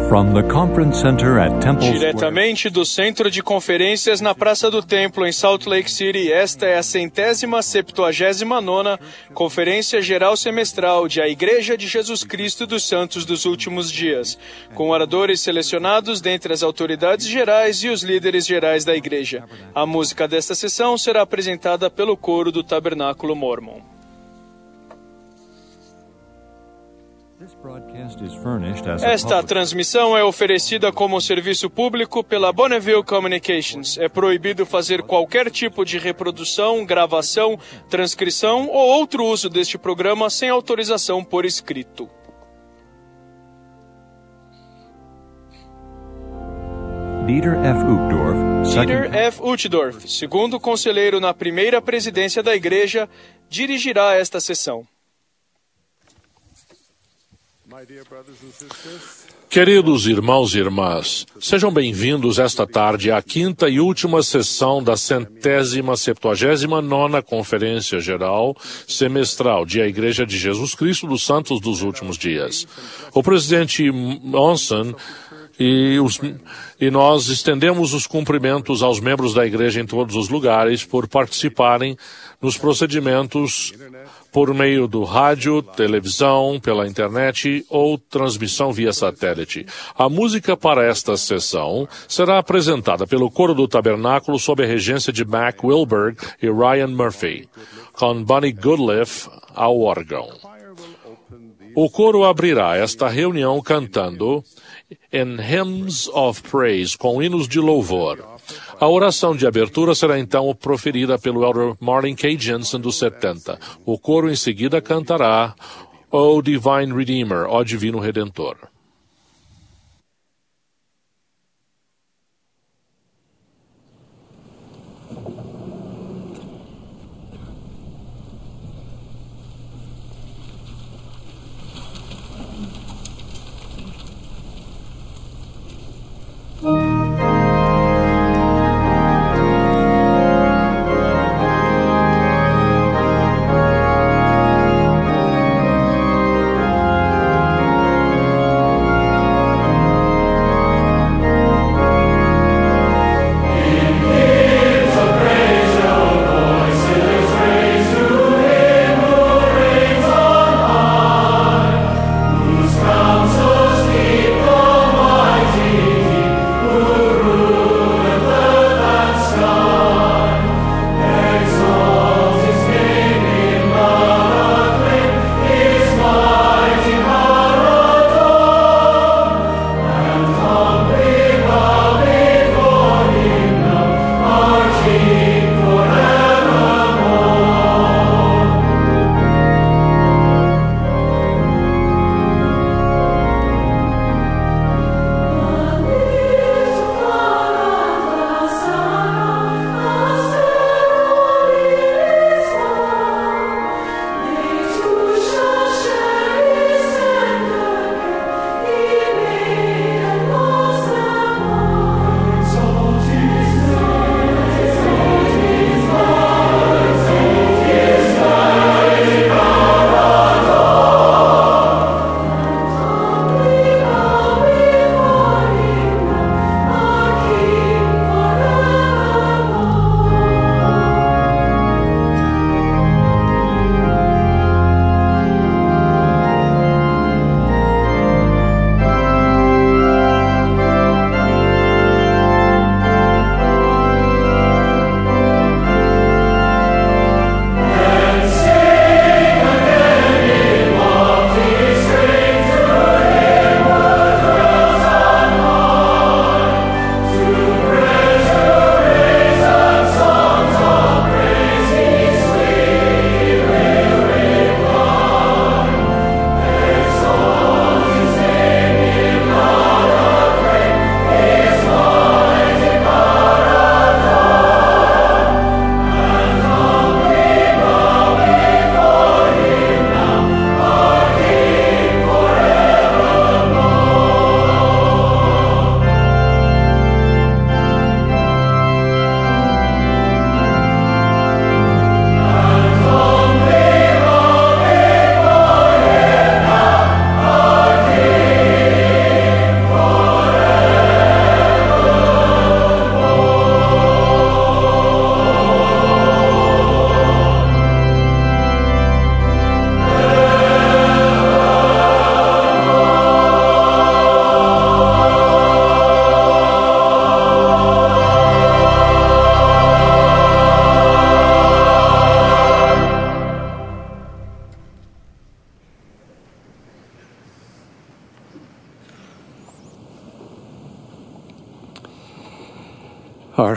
From the Conference Center at Temple Diretamente do Centro de Conferências na Praça do Templo, em Salt Lake City, esta é a 179ª Conferência Geral Semestral de A Igreja de Jesus Cristo dos Santos dos Últimos Dias, com oradores selecionados dentre as autoridades gerais e os líderes gerais da Igreja. A música desta sessão será apresentada pelo coro do Tabernáculo Mormon. Esta transmissão é oferecida como serviço público pela Bonneville Communications. É proibido fazer qualquer tipo de reprodução, gravação, transcrição ou outro uso deste programa sem autorização por escrito. Dieter F. Uchtdorf, segundo conselheiro na primeira presidência da Igreja, dirigirá esta sessão. Queridos irmãos e irmãs, sejam bem-vindos esta tarde à quinta e última sessão da 179ª Conferência Geral Semestral de A Igreja de Jesus Cristo dos Santos dos Últimos Dias. O presidente Monson e nós estendemos os cumprimentos aos membros da Igreja em todos os lugares por participarem nos procedimentos por meio do rádio, televisão, pela internet ou transmissão via satélite. A música para esta sessão será apresentada pelo Coro do Tabernáculo sob a regência de Mac Wilberg e Ryan Murphy, com Bonnie Goodliff ao órgão. O coro abrirá esta reunião cantando In Hymns of Praise, com hinos de louvor. A oração de abertura será então proferida pelo Elder Martin K. Jensen, dos 70. O coro em seguida cantará O Divine Redeemer, ó Divino Redentor.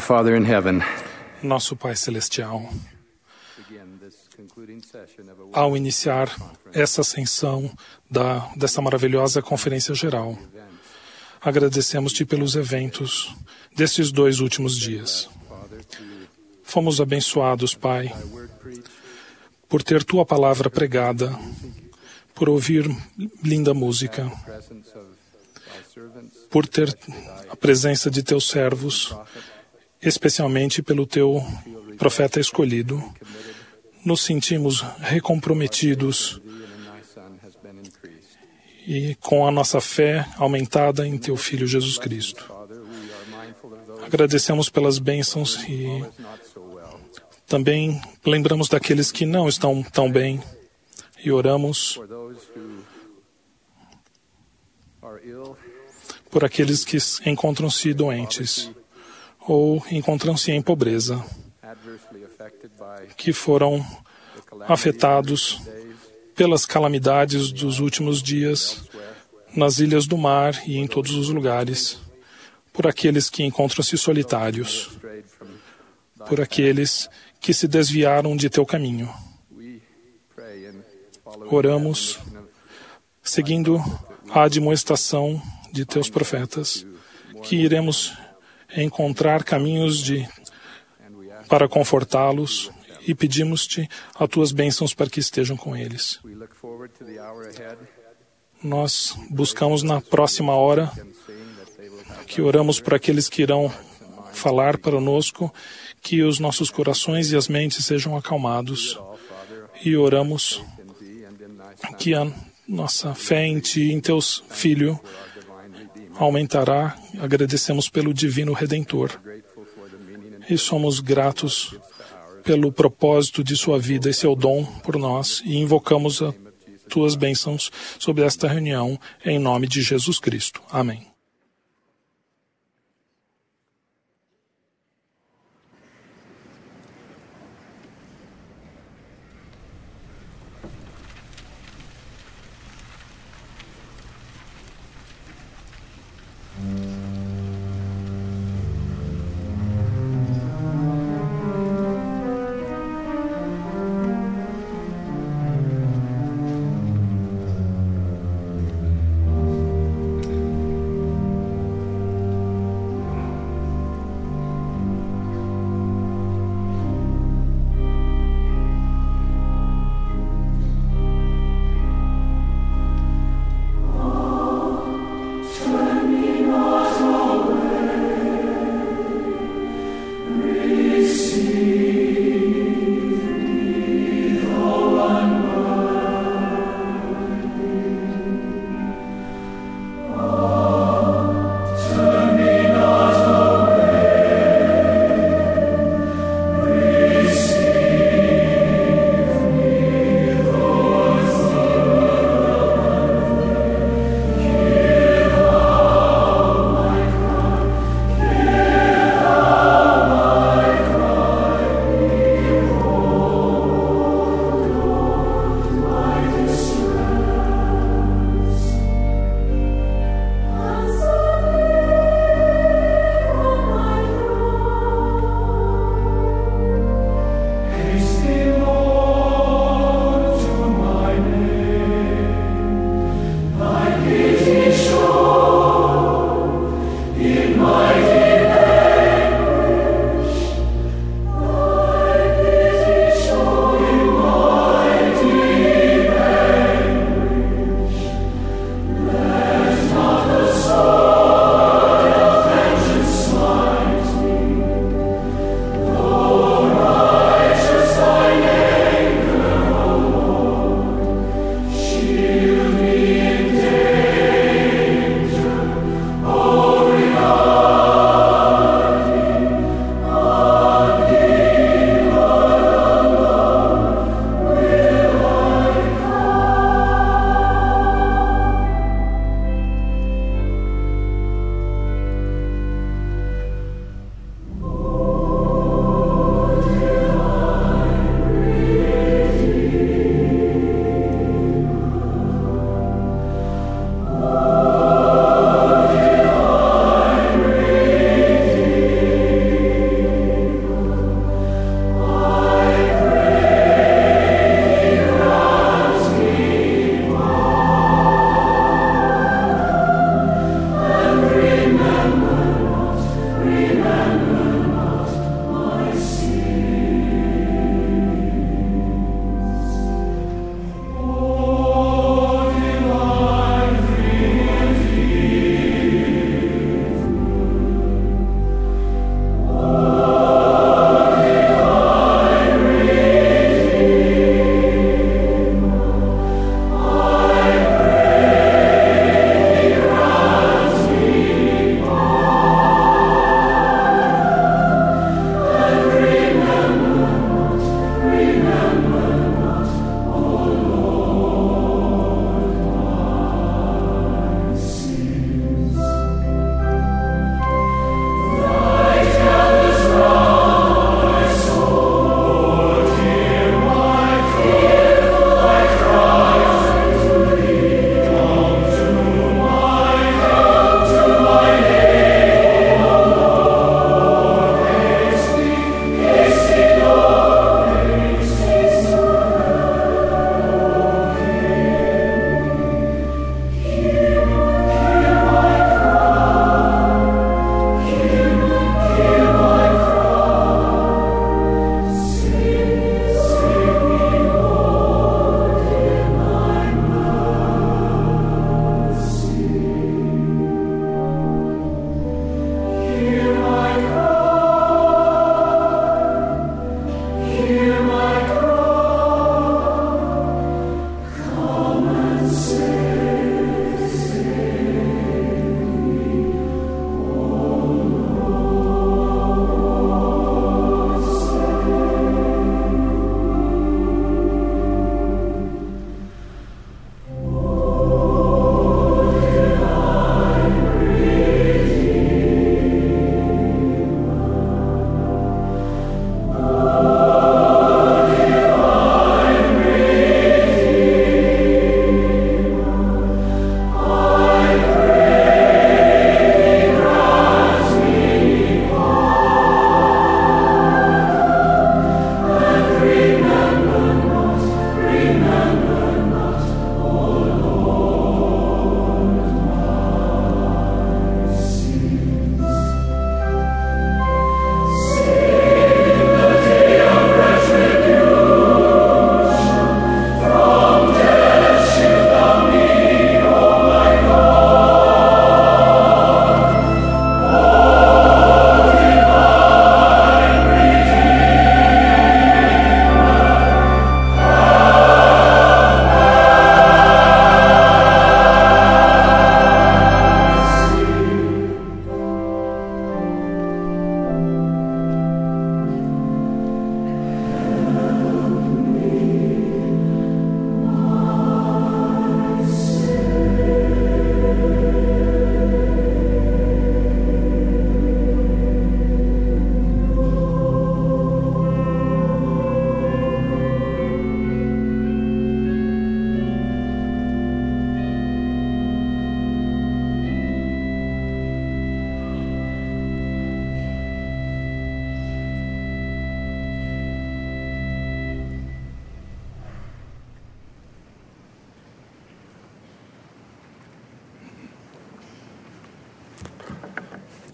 Father in heaven, Nosso Pai Celestial, ao iniciar essa ascensão dessa maravilhosa Conferência Geral, agradecemos-te pelos eventos destes 2 últimos dias. Fomos abençoados, Pai, por ter Tua palavra pregada, por ouvir linda música, por ter a presença de Teus servos, especialmente pelo Teu profeta escolhido. Nos sentimos recomprometidos e com a nossa fé aumentada em Teu Filho Jesus Cristo. Agradecemos pelas bênçãos e também lembramos daqueles que não estão tão bem e oramos por aqueles que encontram-se doentes ou encontram-se em pobreza, que foram afetados pelas calamidades dos últimos dias nas ilhas do mar e em todos os lugares, por aqueles que encontram-se solitários, por aqueles que se desviaram de Teu caminho. Oramos, seguindo a admoestação de Teus profetas, que iremos encontrar caminhos para confortá-los e pedimos-te as Tuas bênçãos para que estejam com eles. Nós buscamos na próxima hora, que oramos por aqueles que irão falar conosco, que os nossos corações e as mentes sejam acalmados, e oramos que a nossa fé em Ti e em Teu Filho aumentará. Agradecemos pelo Divino Redentor e somos gratos pelo propósito de Sua vida e Seu dom por nós, e invocamos as Tuas bênçãos sobre esta reunião em nome de Jesus Cristo. Amém.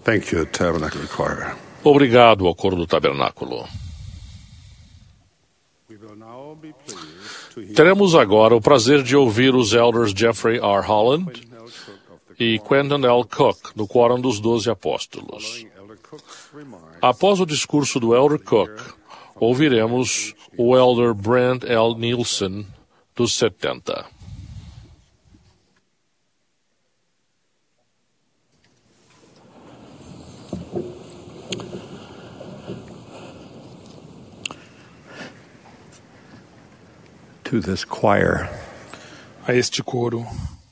Thank you, Tabernacle Choir. Obrigado ao coro do tabernáculo. Teremos agora o prazer de ouvir os elders Jeffrey R. Holland e Quentin L. Cook, do Quórum dos 12 Apóstolos. Após o discurso do elder Cook, ouviremos o elder Brent L. Nielsen, dos 70. To this choir, a este coro,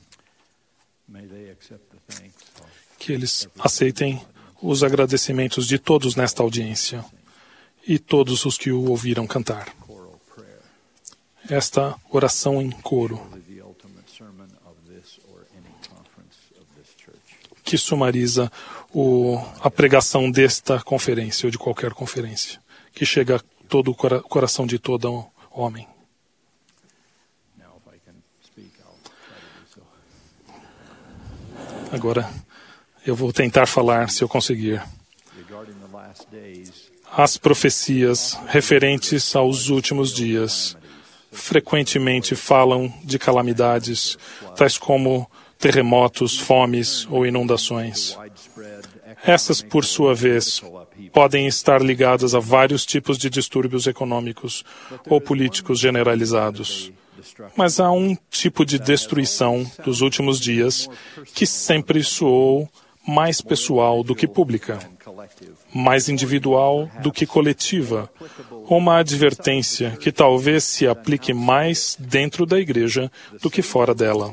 que eles aceitem os agradecimentos de todos nesta audiência e todos os que o ouviram cantar. Esta oração em coro, que sumariza a pregação desta conferência ou de qualquer conferência, que chega a todo o coração de todo homem. Agora, eu vou tentar falar, se eu conseguir. As profecias referentes aos últimos dias frequentemente falam de calamidades, tais como terremotos, fomes ou inundações. Essas, por sua vez, podem estar ligadas a vários tipos de distúrbios econômicos ou políticos generalizados. Mas há um tipo de destruição dos últimos dias que sempre soou mais pessoal do que pública, mais individual do que coletiva, uma advertência que talvez se aplique mais dentro da igreja do que fora dela.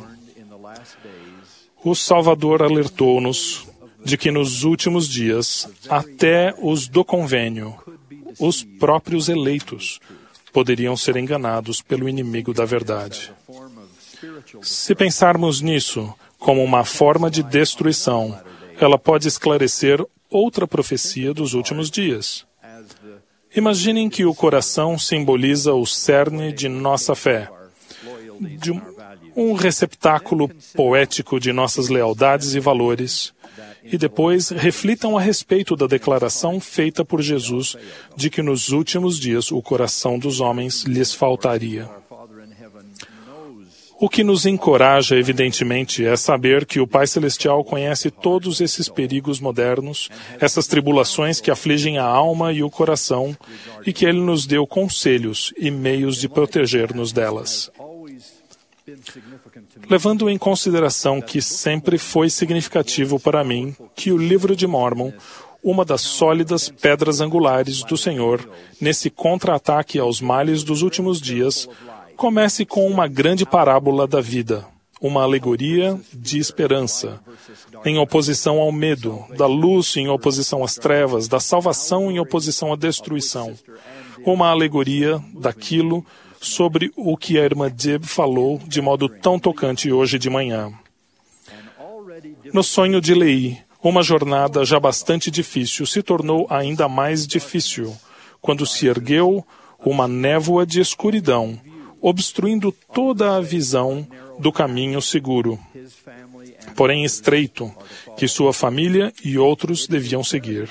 O Salvador alertou-nos de que nos últimos dias, até os do convênio, os próprios eleitos, poderiam ser enganados pelo inimigo da verdade. Se pensarmos nisso como uma forma de destruição, ela pode esclarecer outra profecia dos últimos dias. Imaginem que o coração simboliza o cerne de nossa fé, de um receptáculo poético de nossas lealdades e valores, e depois reflitam a respeito da declaração feita por Jesus de que nos últimos dias o coração dos homens lhes faltaria. O que nos encoraja, evidentemente, é saber que o Pai Celestial conhece todos esses perigos modernos, essas tribulações que afligem a alma e o coração, e que Ele nos deu conselhos e meios de proteger-nos delas. Levando em consideração que sempre foi significativo para mim que o Livro de Mórmon, uma das sólidas pedras angulares do Senhor, nesse contra-ataque aos males dos últimos dias, comece com uma grande parábola da vida, uma alegoria de esperança, em oposição ao medo, da luz em oposição às trevas, da salvação em oposição à destruição, uma alegoria daquilo sobre o que a irmã Deb falou de modo tão tocante hoje de manhã. No sonho de Leí, uma jornada já bastante difícil se tornou ainda mais difícil quando se ergueu uma névoa de escuridão, obstruindo toda a visão do caminho seguro, porém estreito, que sua família e outros deviam seguir.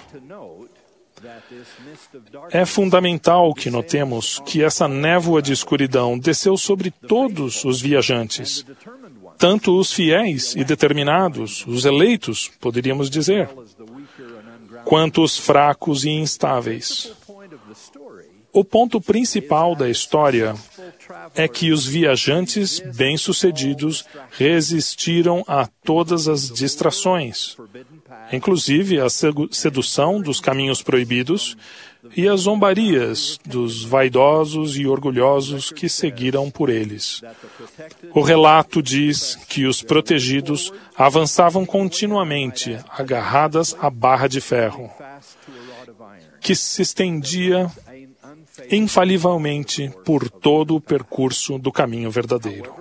É fundamental que notemos que essa névoa de escuridão desceu sobre todos os viajantes, tanto os fiéis e determinados, os eleitos, poderíamos dizer, quanto os fracos e instáveis. O ponto principal da história é que os viajantes bem-sucedidos resistiram a todas as distrações, inclusive a sedução dos caminhos proibidos e as zombarias dos vaidosos e orgulhosos que seguiram por eles. O relato diz que os protegidos avançavam continuamente, agarradas à barra de ferro, que se estendia infalivelmente por todo o percurso do caminho verdadeiro.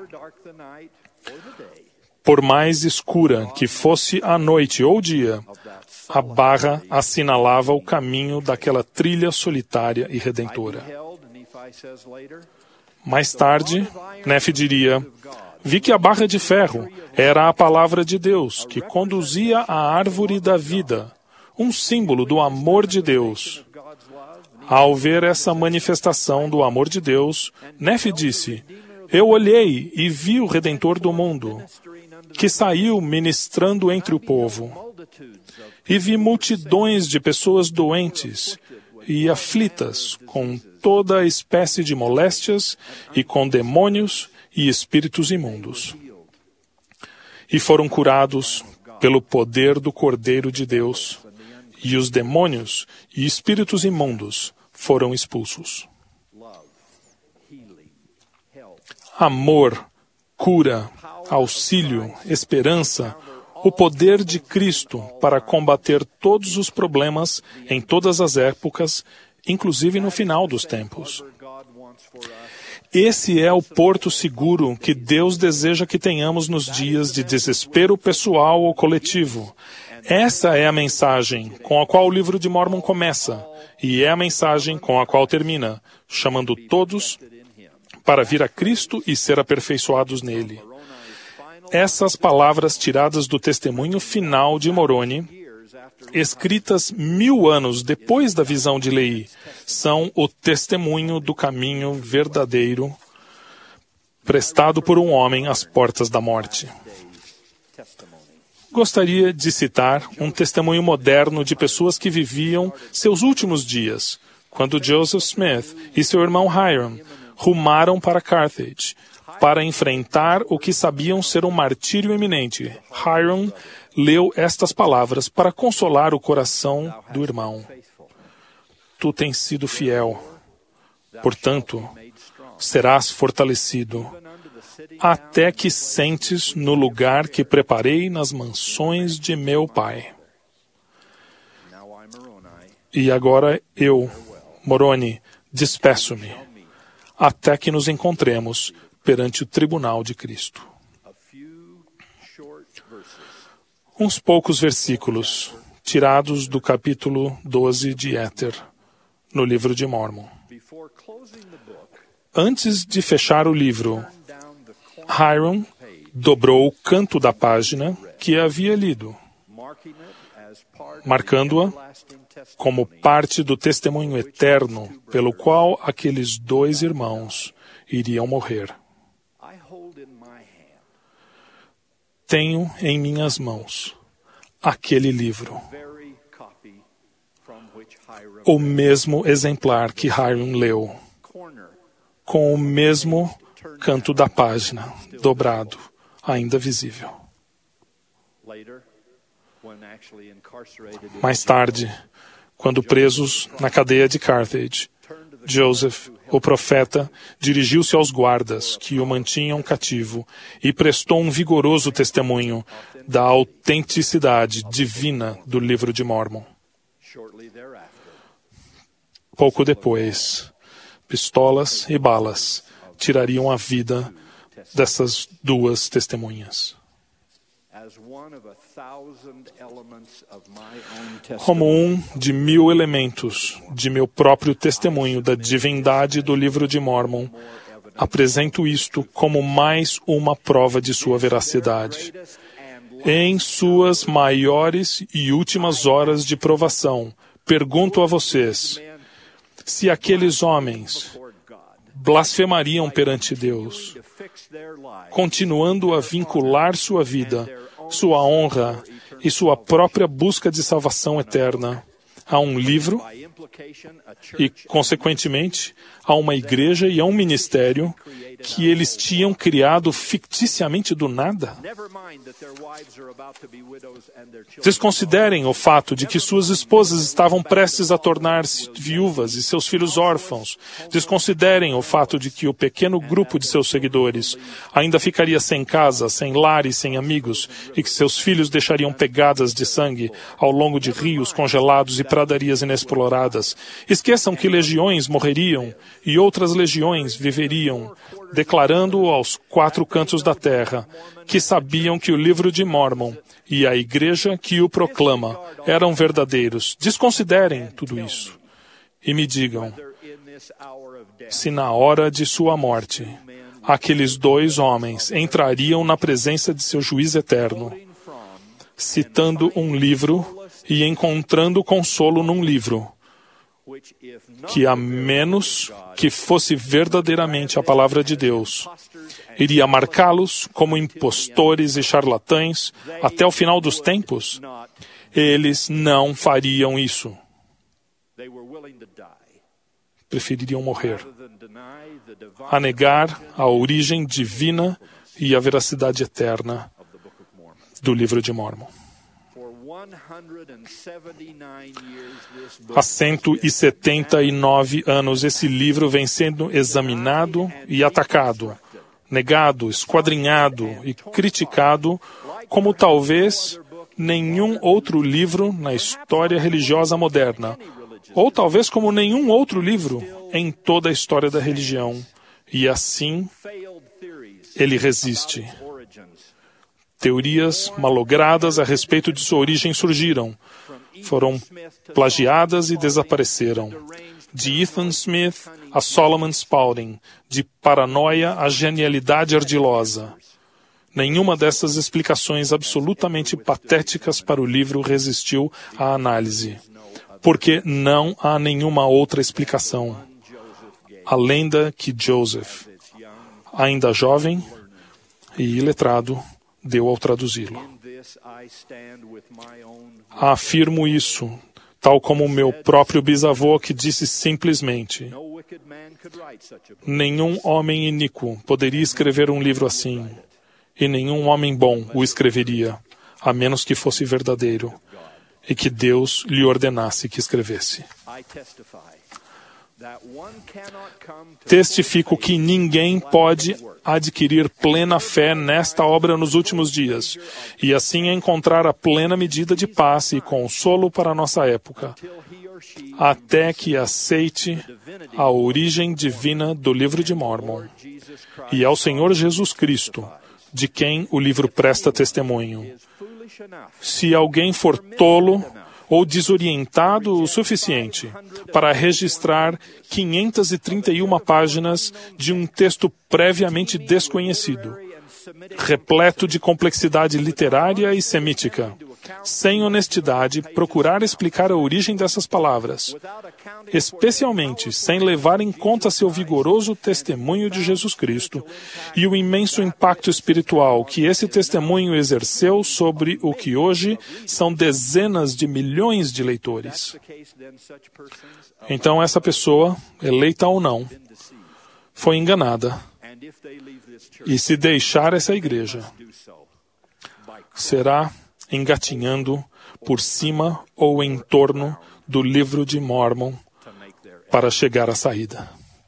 Por mais escura que fosse a noite ou o dia, a barra assinalava o caminho daquela trilha solitária e redentora. Mais tarde, Nefe diria: vi que a barra de ferro era a palavra de Deus que conduzia à árvore da vida, um símbolo do amor de Deus. Ao ver essa manifestação do amor de Deus, Nefe disse: Eu olhei e vi o Redentor do mundo, que saiu ministrando entre o povo. E vi multidões de pessoas doentes e aflitas, com toda espécie de moléstias e com demônios e espíritos imundos. E foram curados pelo poder do Cordeiro de Deus, e os demônios e espíritos imundos foram expulsos. Amor, cura, auxílio, esperança, o poder de Cristo para combater todos os problemas em todas as épocas, inclusive no final dos tempos. Esse é o porto seguro que Deus deseja que tenhamos nos dias de desespero pessoal ou coletivo. Essa é a mensagem com a qual o livro de Mórmon começa, e é a mensagem com a qual termina, chamando todos para vir a Cristo e ser aperfeiçoados nele. Essas palavras tiradas do testemunho final de Moroni, escritas 1000 anos depois da visão de Lehi, são o testemunho do caminho verdadeiro prestado por um homem às portas da morte. Gostaria de citar um testemunho moderno de pessoas que viviam seus últimos dias, quando Joseph Smith e seu irmão Hiram rumaram para Carthage, para enfrentar o que sabiam ser um martírio iminente. Hiram leu estas palavras para consolar o coração do irmão. Tu tens sido fiel, portanto, serás fortalecido, até que sentes no lugar que preparei nas mansões de meu pai. E agora eu, Moroni, despeço-me, até que nos encontremos perante o tribunal de Cristo. Uns poucos versículos, tirados do capítulo 12 de Éter, no livro de Mórmon. Antes de fechar o livro, Hiram dobrou o canto da página que havia lido, marcando-a como parte do testemunho eterno pelo qual aqueles 2 irmãos iriam morrer. Tenho em minhas mãos aquele livro, o mesmo exemplar que Hiram leu, com o mesmo canto da página, dobrado, ainda visível. Mais tarde, quando presos na cadeia de Carthage, Joseph, o profeta, dirigiu-se aos guardas que o mantinham cativo e prestou um vigoroso testemunho da autenticidade divina do livro de Mórmon. Pouco depois, pistolas e balas tirariam a vida dessas 2 testemunhas. Como um de 1000 elementos de meu próprio testemunho da divindade do livro de Mórmon, apresento isto como mais uma prova de sua veracidade. Em suas maiores e últimas horas de provação, pergunto a vocês, se aqueles homens blasfemariam perante Deus, continuando a vincular sua vida, sua honra e sua própria busca de salvação eterna a um livro e, consequentemente, a uma igreja e a um ministério que eles tinham criado ficticiamente do nada? Desconsiderem o fato de que suas esposas estavam prestes a tornar-se viúvas e seus filhos órfãos. Desconsiderem o fato de que o pequeno grupo de seus seguidores ainda ficaria sem casa, sem lar e sem amigos, e que seus filhos deixariam pegadas de sangue ao longo de rios congelados e pradarias inexploradas. Esqueçam que legiões morreriam e outras legiões viveriam, declarando aos 4 cantos da terra que sabiam que o livro de Mórmon e a igreja que o proclama eram verdadeiros. Desconsiderem tudo isso e me digam se na hora de sua morte aqueles 2 homens entrariam na presença de seu juiz eterno, citando um livro e encontrando consolo num livro, que a menos que fosse verdadeiramente a palavra de Deus, iria marcá-los como impostores e charlatães até o final dos tempos, eles não fariam isso. Prefeririam morrer a negar a origem divina e a veracidade eterna do livro de Mórmon. Há 179 anos esse livro vem sendo examinado e atacado, negado, esquadrinhado e criticado como talvez nenhum outro livro na história religiosa moderna, ou talvez como nenhum outro livro em toda a história da religião. E assim, ele resiste. Teorias malogradas a respeito de sua origem surgiram, foram plagiadas e desapareceram. De Ethan Smith a Solomon Spaulding, de paranoia à genialidade ardilosa. Nenhuma dessas explicações absolutamente patéticas para o livro resistiu à análise, porque não há nenhuma outra explicação, além da que Joseph, ainda jovem e iletrado, deu ao traduzi-lo. Afirmo isso, tal como o meu próprio bisavô, que disse simplesmente: nenhum homem iníquo poderia escrever um livro assim, e nenhum homem bom o escreveria, a menos que fosse verdadeiro, e que Deus lhe ordenasse que escrevesse. Testifico que ninguém pode adquirir plena fé nesta obra nos últimos dias, e assim encontrar a plena medida de paz e consolo para a nossa época, até que aceite a origem divina do livro de Mórmon, e ao Senhor Jesus Cristo, de quem o livro presta testemunho. Se alguém for tolo ou desorientado o suficiente para registrar 531 páginas de um texto previamente desconhecido, repleto de complexidade literária e semítica, sem honestidade, procurar explicar a origem dessas palavras, especialmente sem levar em conta seu vigoroso testemunho de Jesus Cristo e o imenso impacto espiritual que esse testemunho exerceu sobre o que hoje são dezenas de milhões de leitores. Então essa pessoa, eleita ou não, foi enganada, e se deixar essa igreja, será engatinhando por cima ou em torno do livro de Mórmon para chegar à saída.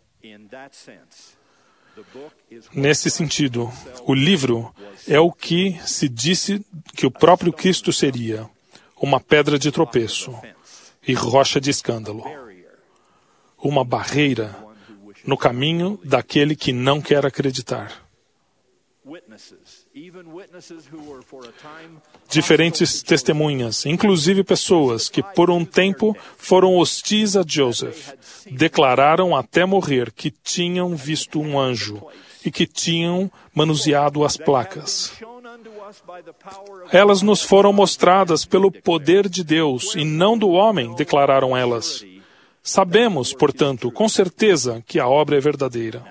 Nesse sentido, o livro é o que se disse que o próprio Cristo seria: uma pedra de tropeço e rocha de escândalo, uma barreira no caminho daquele que não quer acreditar. Diferentes testemunhas, inclusive pessoas que por um tempo foram hostis a Joseph, declararam até morrer que tinham visto um anjo e que tinham manuseado as placas. Elas nos foram mostradas pelo poder de Deus e não do homem, declararam elas. Sabemos, portanto, com certeza que a obra é verdadeira.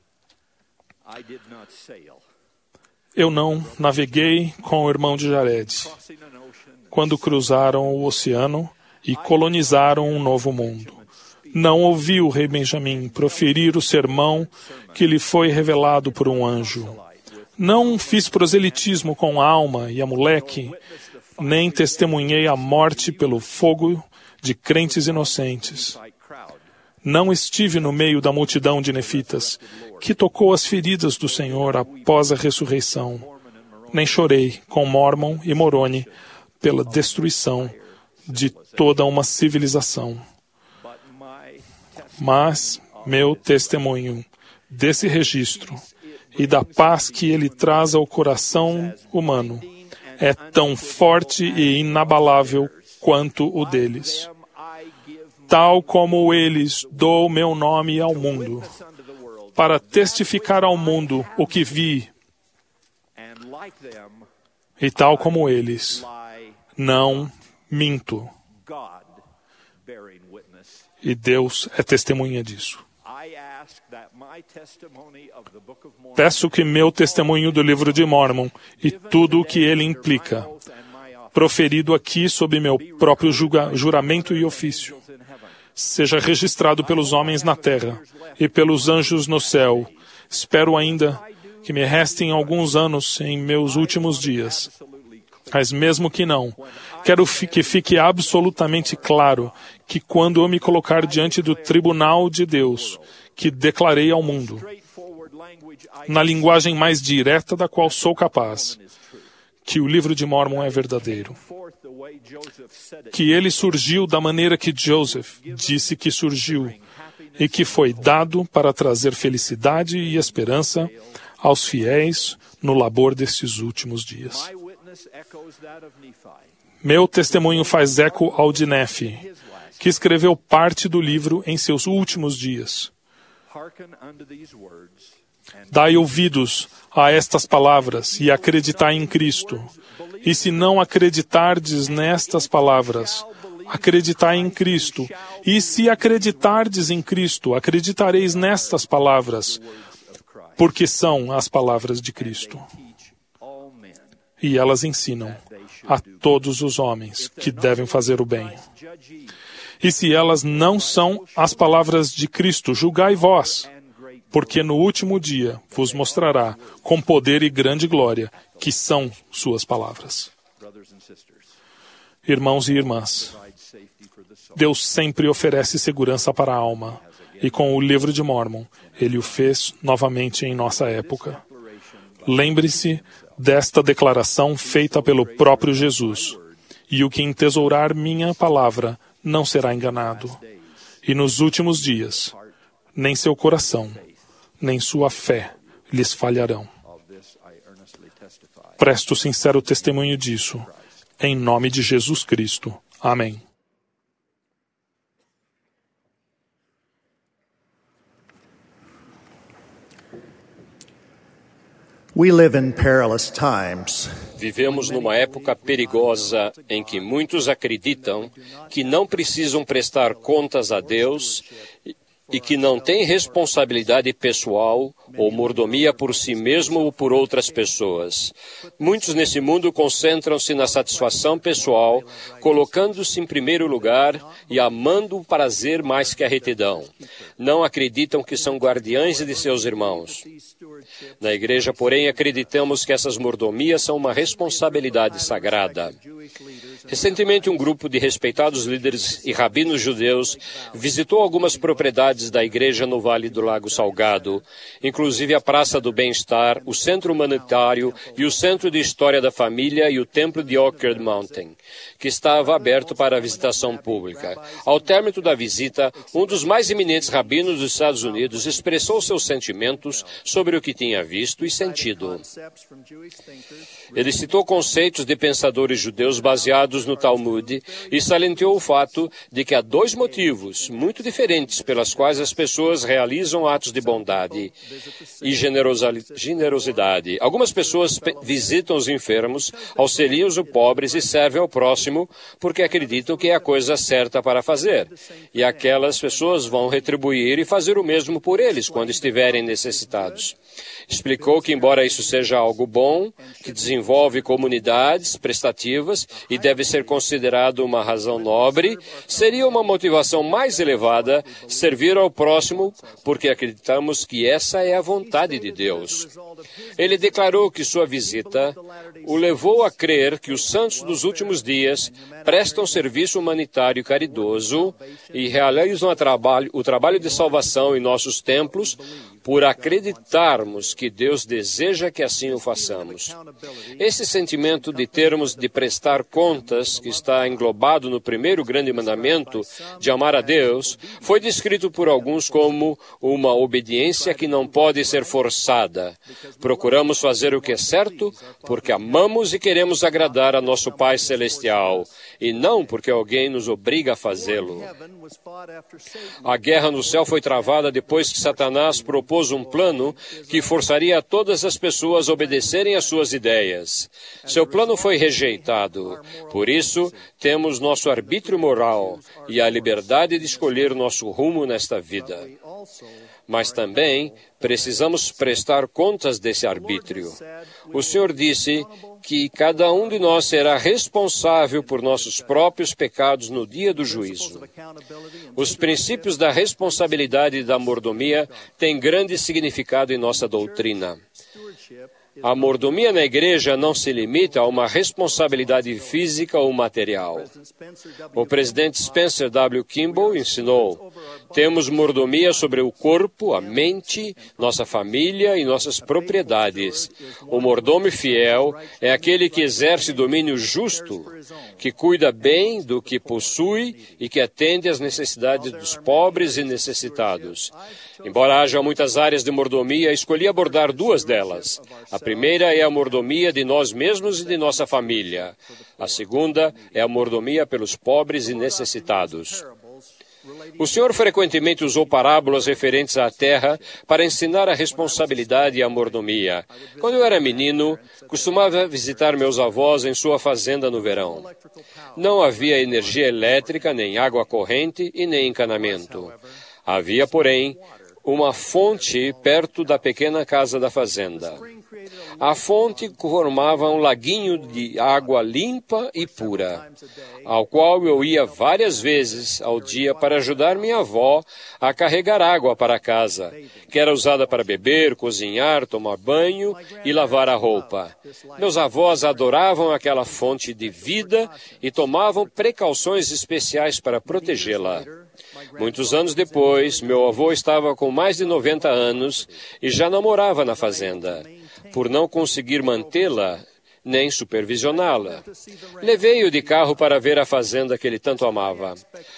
Eu não naveguei com o irmão de Jared quando cruzaram o oceano e colonizaram um novo mundo. Não ouvi o rei Benjamim proferir o sermão que lhe foi revelado por um anjo. Não fiz proselitismo com Alma e Amaleque, nem testemunhei a morte pelo fogo de crentes inocentes. Não estive no meio da multidão de nefitas, que tocou as feridas do Senhor após a ressurreição. Nem chorei com Mormon e Moroni pela destruição de toda uma civilização. Mas meu testemunho desse registro e da paz que ele traz ao coração humano é tão forte e inabalável quanto o deles. Tal como eles, dou meu nome ao mundo, para testificar ao mundo o que vi. E tal como eles, não minto. E Deus é testemunha disso. Peço que meu testemunho do livro de Mórmon e tudo o que ele implica, proferido aqui sob meu próprio juramento e ofício, seja registrado pelos homens na terra e pelos anjos no céu. Espero ainda que me restem alguns anos em meus últimos dias. Mas mesmo que não, quero que fique absolutamente claro que quando eu me colocar diante do tribunal de Deus, que declarei ao mundo, na linguagem mais direta da qual sou capaz, que o livro de Mórmon é verdadeiro, que ele surgiu da maneira que Joseph disse que surgiu e que foi dado para trazer felicidade e esperança aos fiéis no labor destes últimos dias. Meu testemunho faz eco ao de Nefe, que escreveu parte do livro em seus últimos dias. Dai ouvidos a estas palavras e acreditai em Cristo. E se não acreditardes nestas palavras, acreditai em Cristo. E se acreditardes em Cristo, acreditareis nestas palavras, porque são as palavras de Cristo. E elas ensinam a todos os homens que devem fazer o bem. E se elas não são as palavras de Cristo, julgai vós, porque no último dia vos mostrará com poder e grande glória que são suas palavras. Irmãos e irmãs, Deus sempre oferece segurança para a alma, e com o livro de Mórmon, Ele o fez novamente em nossa época. Lembre-se desta declaração feita pelo próprio Jesus: e o que entesourar minha palavra não será enganado. E nos últimos dias, nem seu coração, nem sua fé lhes falharão. Presto sincero testemunho disso, em nome de Jesus Cristo. Amém. We live in perilous times. Vivemos numa época perigosa em que muitos acreditam que não precisam prestar contas a Deus e que não têm responsabilidade pessoal ou mordomia por si mesmo ou por outras pessoas. Muitos nesse mundo concentram-se na satisfação pessoal, colocando-se em primeiro lugar e amando o prazer mais que a retidão. Não acreditam que são guardiães de seus irmãos. Na igreja, porém, acreditamos que essas mordomias são uma responsabilidade sagrada. Recentemente, um grupo de respeitados líderes e rabinos judeus visitou algumas propriedades da igreja no Vale do Lago Salgado, inclusive a Praça do Bem-Estar, o Centro Humanitário e o Centro de História da Família e o Templo de Orchard Mountain, que estava aberto para a visitação pública. Ao término da visita, um dos mais eminentes rabinos dos Estados Unidos expressou seus sentimentos sobre o que tinha visto e sentido. Ele citou conceitos de pensadores judeus baseados no Talmud e salientou o fato de que há dois motivos muito diferentes pelas quais as pessoas realizam atos de bondade e generosidade. Algumas pessoas visitam os enfermos, auxiliam os pobres e servem ao próximo porque acreditam que é a coisa certa para fazer. E aquelas pessoas vão retribuir e fazer o mesmo por eles quando estiverem necessitados. Explicou que, embora isso seja algo bom, que desenvolve comunidades prestativas e deve ser considerado uma razão nobre, seria uma motivação mais elevada servir ao próximo, porque acreditamos que essa é a vontade de Deus. Ele declarou que sua visita o levou a crer que os santos dos últimos dias prestam serviço humanitário caridoso e realizam o trabalho de salvação em nossos templos por acreditarmos que Deus deseja que assim o façamos. Esse sentimento de termos de prestar contas, que está englobado no primeiro grande mandamento de amar a Deus, foi descrito por alguns como uma obediência que não pode ser forçada. Procuramos fazer o que é certo porque amamos e queremos agradar a nosso Pai Celestial, e não porque alguém nos obriga a fazê-lo. A guerra no céu foi travada depois que Satanás propôs um plano que forçaria todas as pessoas a obedecerem às suas ideias. Seu plano foi rejeitado. Por Por isso, temos nosso arbítrio moral e a liberdade de escolher nosso rumo nesta vida. Mas também precisamos prestar contas desse arbítrio. O Senhor disse que cada um de nós será responsável por nossos próprios pecados no dia do juízo. Os princípios da responsabilidade e da mordomia têm grande significado em nossa doutrina. A mordomia na igreja não se limita a uma responsabilidade física ou material. O presidente Spencer W. Kimball ensinou: temos mordomia sobre o corpo, a mente, nossa família e nossas propriedades. O mordomo fiel é aquele que exerce domínio justo, que cuida bem do que possui e que atende às necessidades dos pobres e necessitados. Embora haja muitas áreas de mordomia, escolhi abordar duas delas. A primeira é a mordomia de nós mesmos e de nossa família. A segunda é a mordomia pelos pobres e necessitados. O Senhor frequentemente usou parábolas referentes à terra para ensinar a responsabilidade e a mordomia. Quando eu era menino, costumava visitar meus avós em sua fazenda no verão. Não havia energia elétrica, nem água corrente e nem encanamento. Havia, porém, uma fonte perto da pequena casa da fazenda. A fonte formava um laguinho de água limpa e pura, ao qual eu ia várias vezes ao dia para ajudar minha avó a carregar água para casa, que era usada para beber, cozinhar, tomar banho e lavar a roupa. Meus avós adoravam aquela fonte de vida e tomavam precauções especiais para protegê-la. Muitos anos depois, meu avô estava com mais de 90 anos e já não morava na fazenda. Por não conseguir mantê-la, nem supervisioná-la. Levei-o de carro para ver a fazenda que ele tanto amava.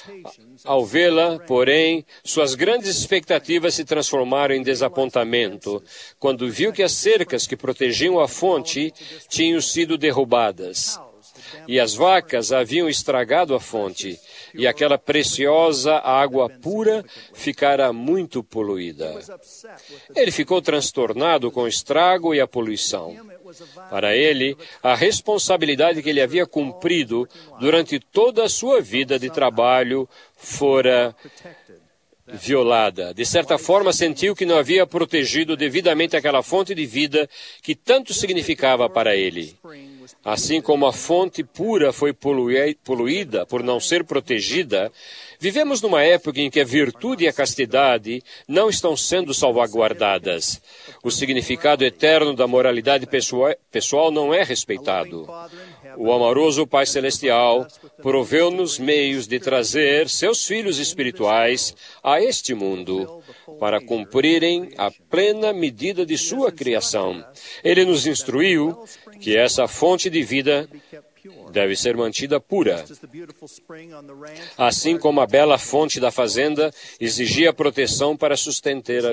Ao vê-la, porém, suas grandes expectativas se transformaram em desapontamento, quando viu que as cercas que protegiam a fonte tinham sido derrubadas. E as vacas haviam estragado a fonte, e aquela preciosa água pura ficara muito poluída. Ele ficou transtornado com o estrago e a poluição. Para ele, a responsabilidade que ele havia cumprido durante toda a sua vida de trabalho fora violada. De certa forma, sentiu que não havia protegido devidamente aquela fonte de vida que tanto significava para ele. Assim como a fonte pura foi poluída por não ser protegida, vivemos numa época em que a virtude e a castidade não estão sendo salvaguardadas. O significado eterno da moralidade pessoal não é respeitado. O amoroso Pai Celestial proveu-nos meios de trazer seus filhos espirituais a este mundo para cumprirem a plena medida de sua criação. Ele nos instruiu que essa fonte de vida deve ser mantida pura. Assim como a bela fonte da fazenda exigia proteção para suster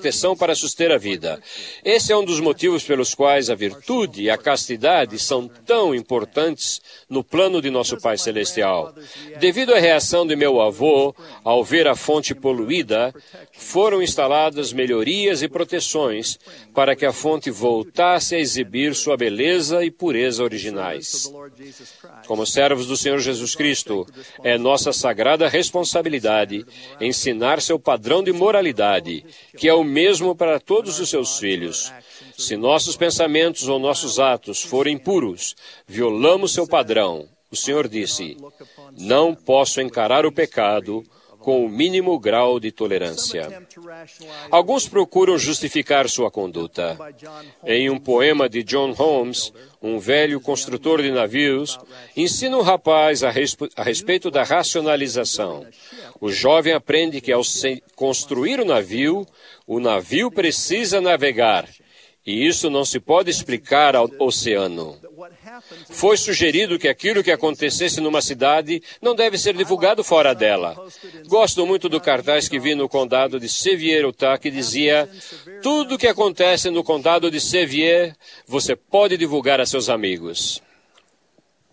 a vida. Esse é um dos motivos pelos quais a virtude e a castidade são tão importantes no plano de nosso Pai Celestial. Devido à reação de meu avô, ao ver a fonte poluída, foram instaladas melhorias e proteções para que a fonte voltasse a exibir sua beleza e pureza originais. Como servos do Senhor Jesus Cristo, é nossa sagrada responsabilidade ensinar seu padrão de moralidade, que é o mesmo para todos os seus filhos. Se nossos pensamentos ou nossos atos forem impuros, violamos seu padrão. O Senhor disse: não posso encarar o pecado com o mínimo grau de tolerância. Alguns procuram justificar sua conduta. Em um poema de John Holmes, um velho construtor de navios, ensina um rapaz a respeito da racionalização. O jovem aprende que ao construir o navio precisa navegar, e isso não se pode explicar ao oceano. Foi sugerido que aquilo que acontecesse numa cidade não deve ser divulgado fora dela. Gosto muito do cartaz que vi no condado de Sevier, Utah, que dizia: tudo o que acontece no condado de Sevier, você pode divulgar a seus amigos.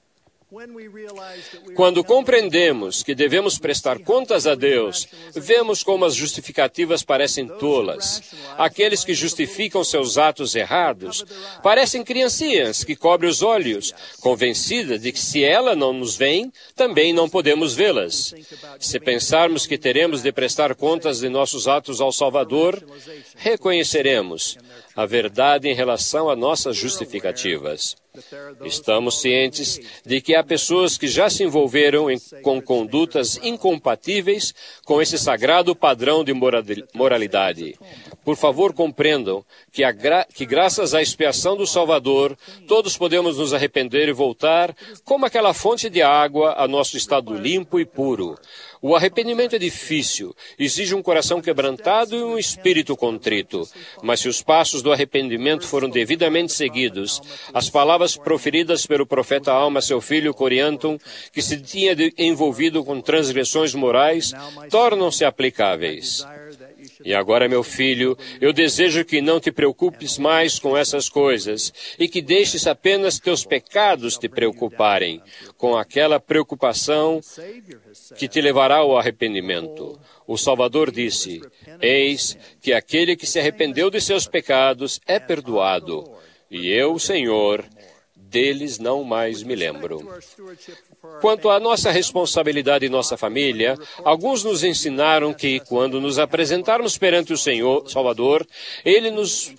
Quando compreendemos que devemos prestar contas a Deus, vemos como as justificativas parecem tolas. Aqueles que justificam seus atos errados parecem criancinhas que cobrem os olhos, convencidas de que se ela não nos vê, também não podemos vê-las. Se pensarmos que teremos de prestar contas de nossos atos ao Salvador, reconheceremos a verdade em relação a nossas justificativas. Estamos cientes de que há pessoas que já se envolveram com condutas incompatíveis com esse sagrado padrão de moralidade. Por favor, compreendam que graças à expiação do Salvador, todos podemos nos arrepender e voltar, como aquela fonte de água, a nosso estado limpo e puro. O arrependimento é difícil, exige um coração quebrantado e um espírito contrito. Mas se os passos do arrependimento foram devidamente seguidos, as palavras proferidas pelo profeta Alma, seu filho Corianton, que se tinha envolvido com transgressões morais, tornam-se aplicáveis. E agora, meu filho, eu desejo que não te preocupes mais com essas coisas e que deixes apenas teus pecados te preocuparem, com aquela preocupação que te levará ao arrependimento. O Salvador disse: eis que aquele que se arrependeu de seus pecados é perdoado, e eu, Senhor, deles não mais me lembro. Quanto à nossa responsabilidade em nossa família, alguns nos ensinaram que, quando nos apresentarmos perante o Senhor, Salvador, Ele nos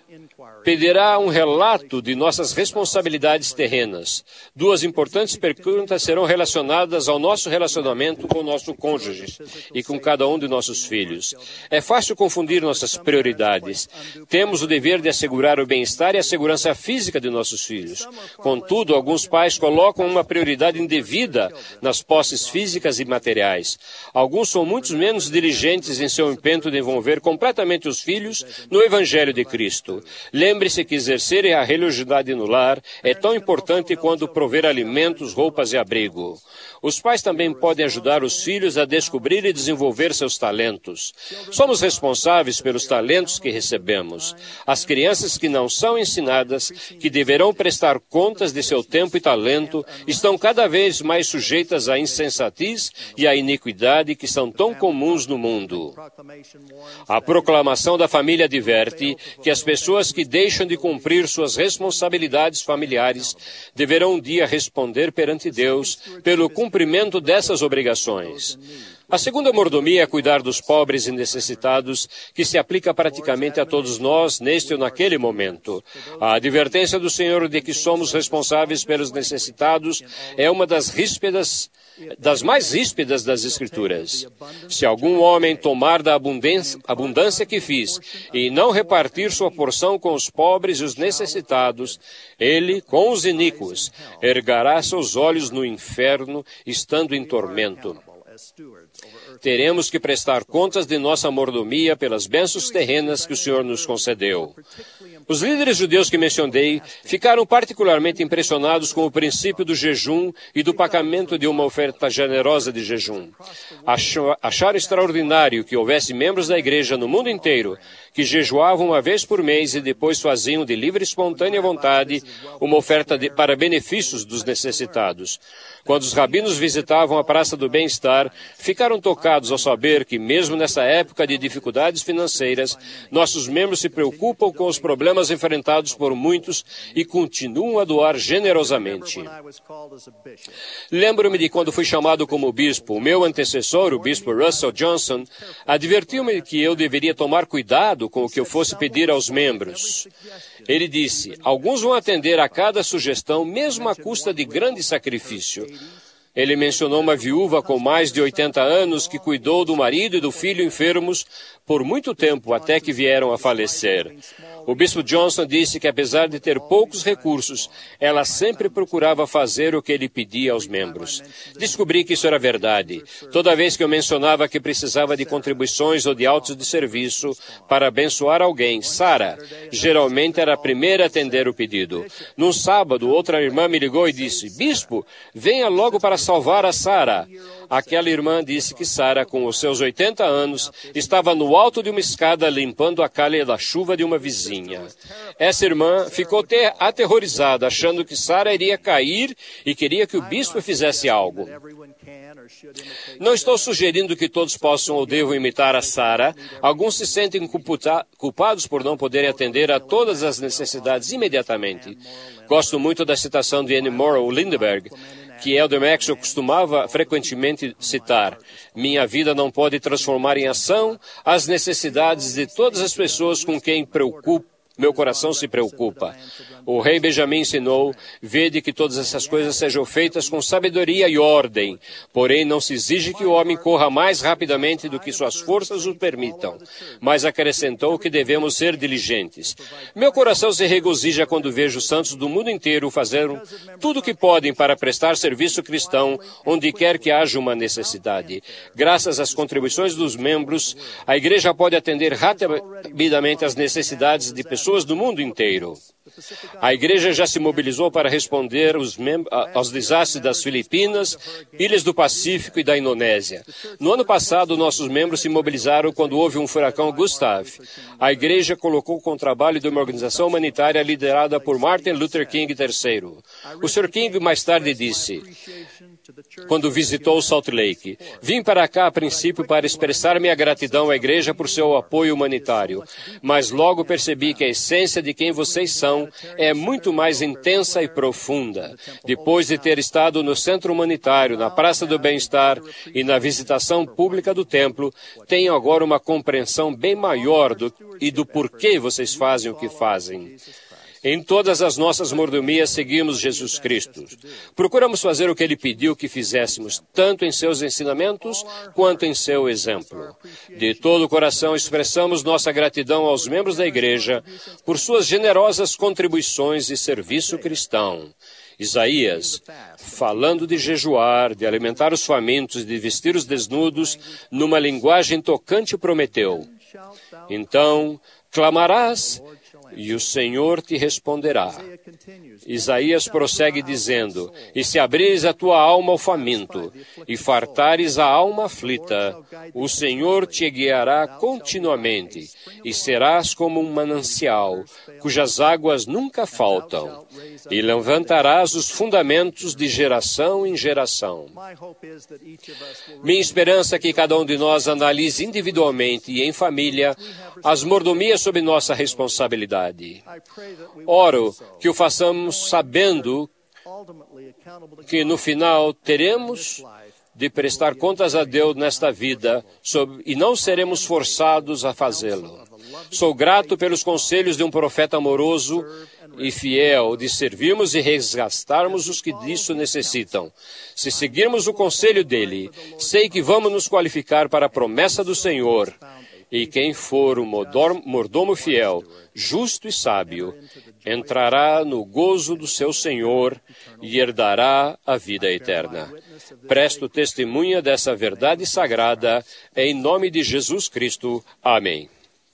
pedirá um relato de nossas responsabilidades terrenas. Duas importantes perguntas serão relacionadas ao nosso relacionamento com o nosso cônjuge e com cada um de nossos filhos. É fácil confundir nossas prioridades. Temos o dever de assegurar o bem-estar e a segurança física de nossos filhos. Contudo, alguns pais colocam uma prioridade indevida nas posses físicas e materiais. Alguns são muito menos diligentes em seu empenho de envolver completamente os filhos no Evangelho de Cristo. Lembre-se que exercer a religiosidade no lar é tão importante quanto prover alimentos, roupas e abrigo. Os pais também podem ajudar os filhos a descobrir e desenvolver seus talentos. Somos responsáveis pelos talentos que recebemos. As crianças que não são ensinadas, que deverão prestar contas de seu tempo e talento, estão cada vez mais sujeitas à insensatez e à iniquidade que são tão comuns no mundo. A proclamação da família adverte que as pessoas que deixam de cumprir suas responsabilidades familiares deverão um dia responder perante Deus pelo cumprimento dessas obrigações. A segunda mordomia é cuidar dos pobres e necessitados, que se aplica praticamente a todos nós neste ou naquele momento. A advertência do Senhor de que somos responsáveis pelos necessitados é uma das mais ríspidas das Escrituras. Se algum homem tomar da abundância que fiz e não repartir sua porção com os pobres e os necessitados, ele, com os iníquos, ergará seus olhos no inferno, estando em tormento. Teremos que prestar contas de nossa mordomia pelas bênçãos terrenas que o Senhor nos concedeu. Os líderes judeus que mencionei ficaram particularmente impressionados com o princípio do jejum e do pagamento de uma oferta generosa de jejum. Acharam extraordinário que houvesse membros da igreja no mundo inteiro que jejuavam uma vez por mês e depois faziam de livre e espontânea vontade uma oferta para benefícios dos necessitados. Quando os rabinos visitavam a Praça do Bem-Estar, ficaram tocados ao saber que, mesmo nessa época de dificuldades financeiras, nossos membros se preocupam com os problemas enfrentados por muitos e continuam a doar generosamente. Lembro-me de quando fui chamado como bispo. O meu antecessor, o bispo Russell Johnson, advertiu-me que eu deveria tomar cuidado com o que eu fosse pedir aos membros. Ele disse: alguns vão atender a cada sugestão, mesmo à custa de grande sacrifício. Ele mencionou uma viúva com mais de 80 anos que cuidou do marido e do filho enfermos por muito tempo, até que vieram a falecer. O bispo Johnson disse que, apesar de ter poucos recursos, ela sempre procurava fazer o que ele pedia aos membros. Descobri que isso era verdade. Toda vez que eu mencionava que precisava de contribuições ou de autos de serviço para abençoar alguém, Sarah geralmente era a primeira a atender o pedido. Num sábado, outra irmã me ligou e disse: bispo, venha logo para salvar a Sarah. Aquela irmã disse que Sarah, com os seus 80 anos, estava no alto de uma escada limpando a calha da chuva de uma vizinha. Essa irmã ficou aterrorizada, achando que Sarah iria cair e queria que o bispo fizesse algo. Não estou sugerindo que todos possam ou devam imitar a Sarah. Alguns se sentem culpados por não poderem atender a todas as necessidades imediatamente. Gosto muito da citação de Annie Morrow Lindbergh, que Elder Maxwell costumava frequentemente citar. Minha vida não pode transformar em ação as necessidades de todas as pessoas com quem meu coração se preocupa. O rei Benjamim ensinou, vede que todas essas coisas sejam feitas com sabedoria e ordem, porém não se exige que o homem corra mais rapidamente do que suas forças o permitam, mas acrescentou que devemos ser diligentes. Meu coração se regozija quando vejo os santos do mundo inteiro fazer tudo o que podem para prestar serviço cristão onde quer que haja uma necessidade. Graças às contribuições dos membros, a igreja pode atender rapidamente às necessidades de pessoas do mundo inteiro. A igreja já se mobilizou para responder aos desastres das Filipinas, ilhas do Pacífico e da Indonésia. No ano passado, nossos membros se mobilizaram quando houve um furacão Gustav. A igreja colocou com o trabalho de uma organização humanitária liderada por Martin Luther King III. O Sr. King mais tarde disse, quando visitou Salt Lake, vim para cá a princípio para expressar minha gratidão à igreja por seu apoio humanitário, mas logo percebi que a essência de quem vocês são é muito mais intensa e profunda. Depois de ter estado no centro humanitário, na Praça do Bem-Estar e na visitação pública do templo, tenho agora uma compreensão bem maior do porquê vocês fazem o que fazem. Em todas as nossas mordomias seguimos Jesus Cristo. Procuramos fazer o que Ele pediu que fizéssemos, tanto em seus ensinamentos quanto em seu exemplo. De todo o coração expressamos nossa gratidão aos membros da igreja por suas generosas contribuições e serviço cristão. Isaías, falando de jejuar, de alimentar os famintos e de vestir os desnudos, numa linguagem tocante prometeu, então clamarás e o Senhor te responderá. Isaías prossegue dizendo, e se abrires a tua alma ao faminto, e fartares a alma aflita, o Senhor te guiará continuamente, e serás como um manancial, cujas águas nunca faltam, e levantarás os fundamentos de geração em geração. Minha esperança é que cada um de nós analise individualmente e em família as mordomias sob nossa responsabilidade. Oro que o façamos sabendo que no final teremos de prestar contas a Deus nesta vida e não seremos forçados a fazê-lo. Sou grato pelos conselhos de um profeta amoroso e fiel de servirmos e resgatarmos os que disso necessitam. Se seguirmos o conselho dele, sei que vamos nos qualificar para a promessa do Senhor. E quem for o mordomo fiel, justo e sábio, entrará no gozo do seu Senhor e herdará a vida eterna. Presto testemunha dessa verdade sagrada, em nome de Jesus Cristo. Amém.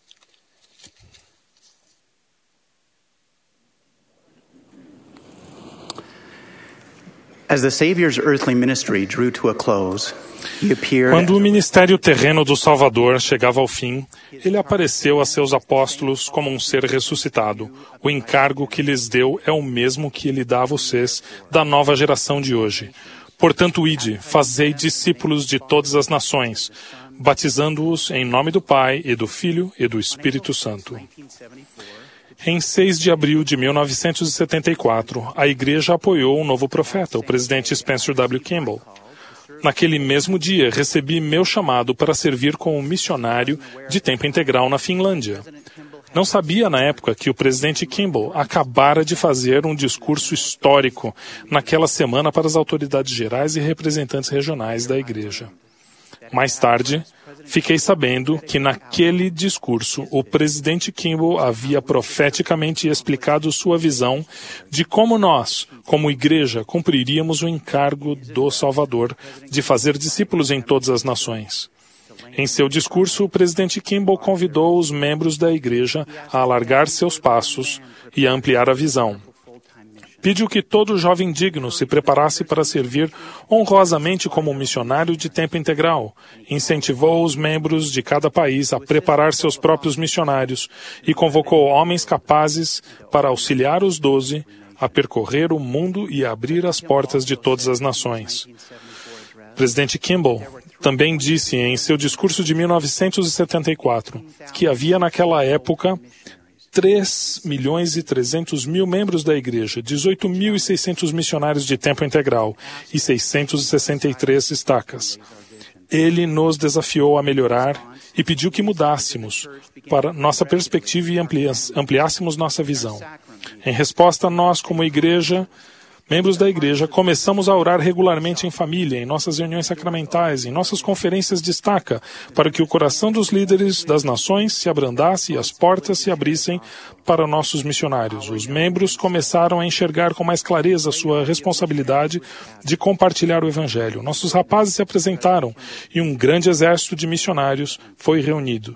As the Savior's earthly ministry drew to a close, quando o ministério terreno do Salvador chegava ao fim, ele apareceu a seus apóstolos como um ser ressuscitado. O encargo que lhes deu é o mesmo que ele dá a vocês da nova geração de hoje. Portanto, ide, fazei discípulos de todas as nações, batizando-os em nome do Pai, e do Filho, e do Espírito Santo. Em 6 de abril de 1974, a igreja apoiou um novo profeta, o presidente Spencer W. Kimball. Naquele mesmo dia, recebi meu chamado para servir como missionário de tempo integral na Finlândia. Não sabia na época que o presidente Kimball acabara de fazer um discurso histórico naquela semana para as autoridades gerais e representantes regionais da igreja. Mais tarde, fiquei sabendo que naquele discurso o presidente Kimball havia profeticamente explicado sua visão de como nós, como igreja, cumpriríamos o encargo do Salvador de fazer discípulos em todas as nações. Em seu discurso, o presidente Kimball convidou os membros da igreja a alargar seus passos e a ampliar a visão. Pediu que todo jovem digno se preparasse para servir honrosamente como missionário de tempo integral. Incentivou os membros de cada país a preparar seus próprios missionários e convocou homens capazes para auxiliar os 12 a percorrer o mundo e abrir as portas de todas as nações. Presidente Kimball também disse em seu discurso de 1974 que havia naquela época 3.300.000 membros da igreja, 18.600 missionários de tempo integral e 663 estacas. Ele nos desafiou a melhorar e pediu que mudássemos para nossa perspectiva e ampliássemos nossa visão. Em resposta, nós, como igreja, membros da igreja, começamos a orar regularmente em família, em nossas reuniões sacramentais, em nossas conferências de estaca, para que o coração dos líderes das nações se abrandasse e as portas se abrissem para nossos missionários. Os membros começaram a enxergar com mais clareza a sua responsabilidade de compartilhar o Evangelho. Nossos rapazes se apresentaram e um grande exército de missionários foi reunido.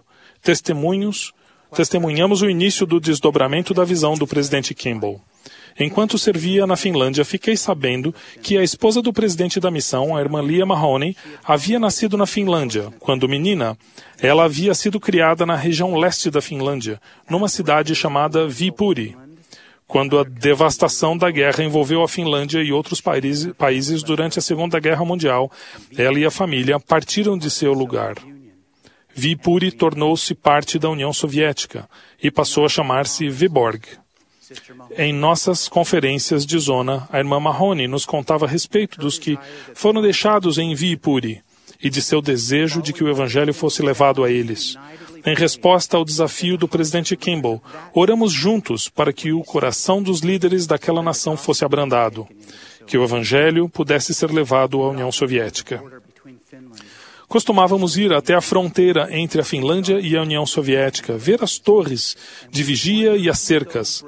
Testemunhamos o início do desdobramento da visão do presidente Kimball. Enquanto servia na Finlândia, fiquei sabendo que a esposa do presidente da missão, a irmã Leah Mahoney, havia nascido na Finlândia. Quando menina, ela havia sido criada na região leste da Finlândia, numa cidade chamada Viipuri. Quando a devastação da guerra envolveu a Finlândia e outros países durante a Segunda Guerra Mundial, ela e a família partiram de seu lugar. Viipuri tornou-se parte da União Soviética e passou a chamar-se Vyborg. Em nossas conferências de zona, a irmã Mahoney nos contava a respeito dos que foram deixados em Viipuri e de seu desejo de que o Evangelho fosse levado a eles. Em resposta ao desafio do presidente Kimball, oramos juntos para que o coração dos líderes daquela nação fosse abrandado, que o Evangelho pudesse ser levado à União Soviética. Costumávamos ir até a fronteira entre a Finlândia e a União Soviética, ver as torres de vigia e as cercas,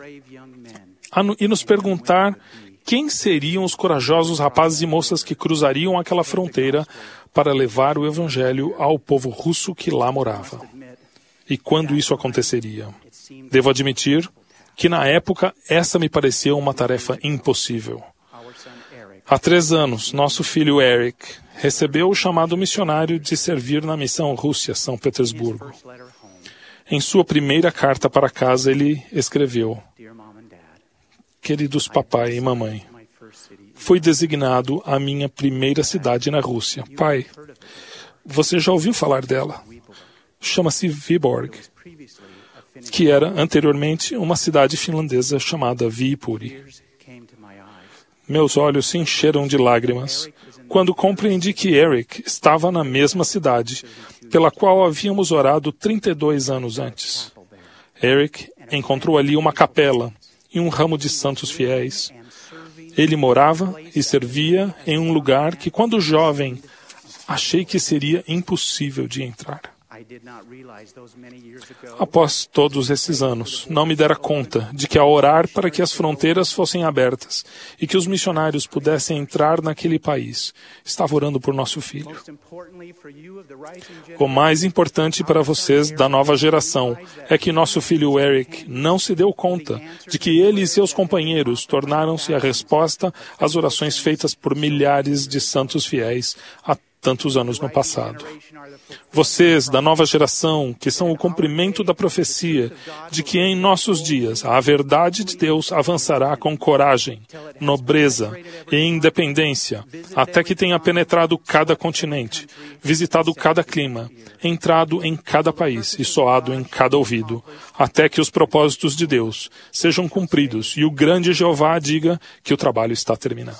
e nos perguntar quem seriam os corajosos rapazes e moças que cruzariam aquela fronteira para levar o Evangelho ao povo russo que lá morava. E quando isso aconteceria? Devo admitir que, na época, essa me parecia uma tarefa impossível. Há 3 anos, nosso filho Eric recebeu o chamado missionário de servir na missão Rússia, São Petersburgo. Em sua primeira carta para casa, ele escreveu: Queridos papai e mamãe, fui designado a minha primeira cidade na Rússia. Pai, você já ouviu falar dela? Chama-se Vyborg, que era anteriormente uma cidade finlandesa chamada Viipuri. Meus olhos se encheram de lágrimas quando compreendi que Eric estava na mesma cidade pela qual havíamos orado 32 anos antes. Eric encontrou ali uma capela e um ramo de santos fiéis. Ele morava e servia em um lugar que, quando jovem, achei que seria impossível de entrar. Após todos esses anos, não me dera conta de que, ao orar para que as fronteiras fossem abertas e que os missionários pudessem entrar naquele país, estava orando por nosso filho. O mais importante para vocês da nova geração é que nosso filho Eric não se deu conta de que ele e seus companheiros tornaram-se a resposta às orações feitas por milhares de santos fiéis há tantos anos no passado. Vocês, da nova geração, que são o cumprimento da profecia de que em nossos dias a verdade de Deus avançará com coragem, nobreza e independência, até que tenha penetrado cada continente, visitado cada clima, entrado em cada país e soado em cada ouvido, até que os propósitos de Deus sejam cumpridos e o grande Jeová diga que o trabalho está terminado.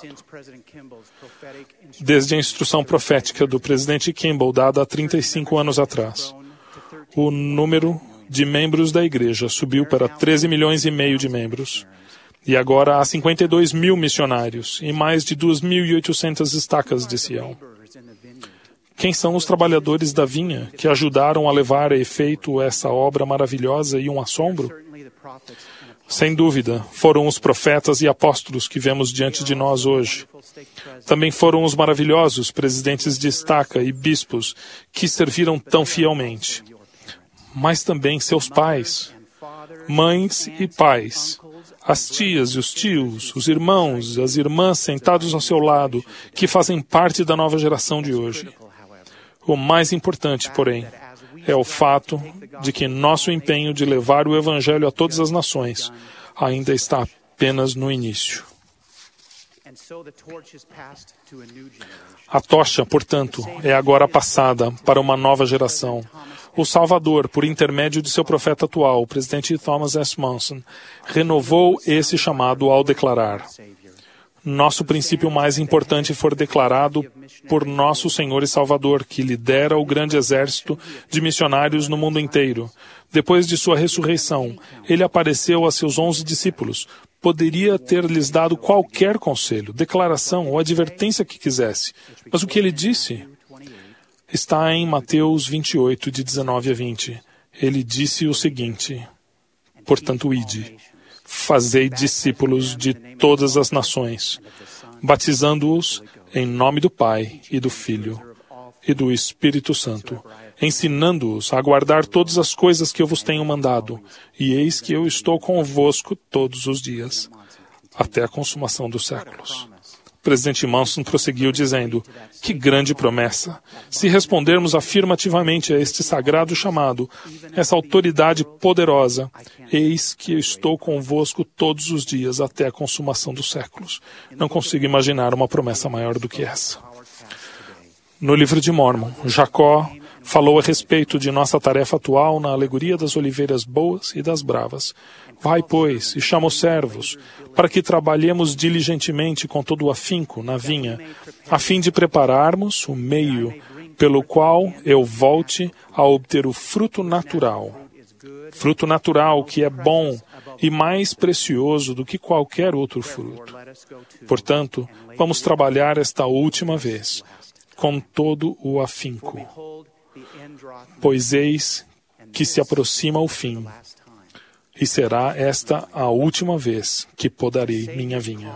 Desde a instrução profética do presidente Kimball, dada há 35 anos atrás, o número de membros da igreja subiu para 13,5 milhões de membros. E agora há 52 mil missionários e mais de 2.800 estacas de Sião. Quem são os trabalhadores da vinha que ajudaram a levar a efeito essa obra maravilhosa e um assombro? Sem dúvida, foram os profetas e apóstolos que vemos diante de nós hoje. Também foram os maravilhosos presidentes de estaca e bispos que serviram tão fielmente. Mas também seus pais, mães e pais, as tias e os tios, os irmãos e as irmãs sentados ao seu lado, que fazem parte da nova geração de hoje. O mais importante, porém, é o fato de que nosso empenho de levar o Evangelho a todas as nações ainda está apenas no início. A tocha, portanto, é agora passada para uma nova geração. O Salvador, por intermédio de seu profeta atual, o presidente Thomas S. Monson, renovou esse chamado ao declarar: nosso princípio mais importante foi declarado por nosso Senhor e Salvador, que lidera o grande exército de missionários no mundo inteiro. Depois de sua ressurreição, ele apareceu a seus 11 discípulos. Poderia ter-lhes dado qualquer conselho, declaração ou advertência que quisesse. Mas o que ele disse está em Mateus 28, de 19 a 20. Ele disse o seguinte: portanto, ide, fazei discípulos de todas as nações, batizando-os em nome do Pai e do Filho e do Espírito Santo, ensinando-os a guardar todas as coisas que eu vos tenho mandado, e eis que eu estou convosco todos os dias, até a consumação dos séculos. O presidente Monson prosseguiu dizendo: que grande promessa! Se respondermos afirmativamente a este sagrado chamado, essa autoridade poderosa, eis que eu estou convosco todos os dias até a consumação dos séculos. Não consigo imaginar uma promessa maior do que essa. No livro de Mórmon, Jacó falou a respeito de nossa tarefa atual na alegoria das oliveiras boas e das bravas. Vai, pois, e chama os servos, para que trabalhemos diligentemente com todo o afinco na vinha, a fim de prepararmos o meio pelo qual eu volte a obter o fruto natural que é bom e mais precioso do que qualquer outro fruto. Portanto, vamos trabalhar esta última vez, com todo o afinco. Pois eis que se aproxima o fim, e será esta a última vez que podarei minha vinha.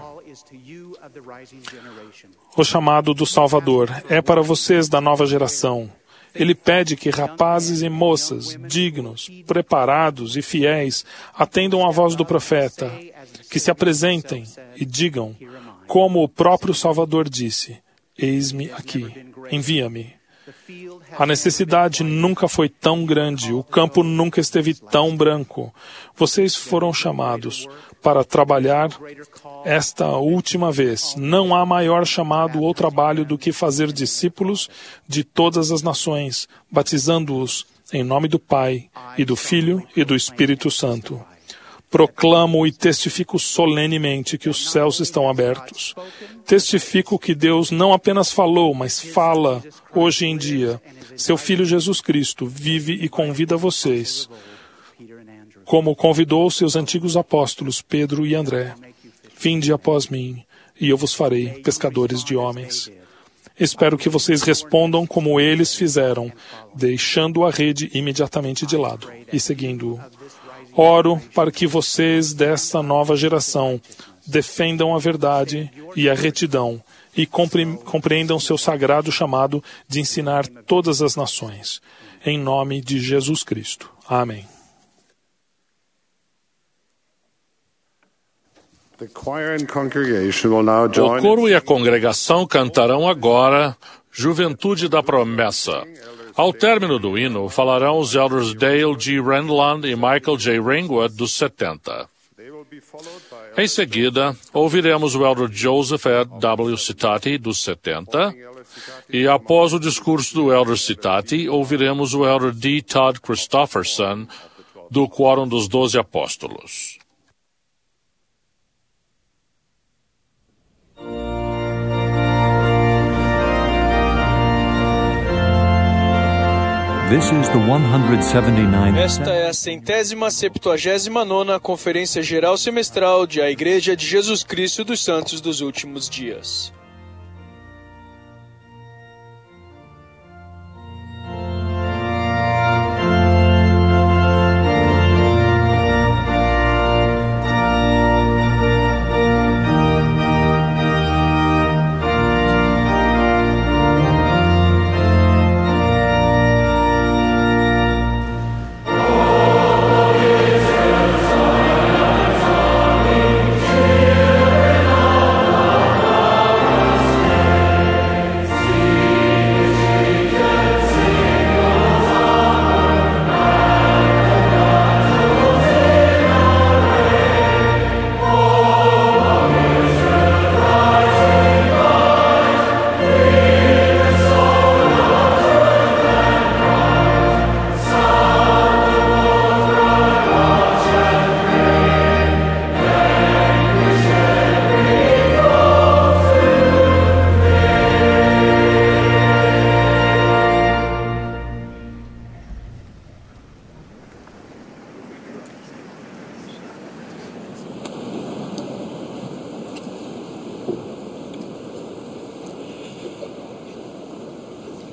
O chamado do Salvador é para vocês da nova geração. Ele pede que rapazes e moças, dignos, preparados e fiéis, atendam à voz do profeta, que se apresentem e digam, como o próprio Salvador disse: eis-me aqui, envia-me. A necessidade nunca foi tão grande, o campo nunca esteve tão branco. Vocês foram chamados para trabalhar esta última vez. Não há maior chamado ou trabalho do que fazer discípulos de todas as nações, batizando-os em nome do Pai, e do Filho e do Espírito Santo. Proclamo e testifico solenemente que os céus estão abertos. Testifico que Deus não apenas falou, mas fala hoje em dia. Seu Filho Jesus Cristo vive e convida vocês, como convidou seus antigos apóstolos Pedro e André. Vinde após mim, e eu vos farei pescadores de homens. Espero que vocês respondam como eles fizeram, deixando a rede imediatamente de lado e seguindo-o. Oro para que vocês desta nova geração defendam a verdade e a retidão e compreendam seu sagrado chamado de ensinar todas as nações. Em nome de Jesus Cristo. Amém. O coro e a congregação cantarão agora Juventude da Promessa. Ao término do hino, falarão os elders Dale G. Renland e Michael J. Ringwood, dos 70. Em seguida, ouviremos o elder Joseph W. Citati, dos 70, e após o discurso do elder Citati, ouviremos o elder D. Todd Christofferson, do Quórum dos 12 Apóstolos. Esta é a 179ª Conferência Geral Semestral de A Igreja de Jesus Cristo dos Santos dos Últimos Dias.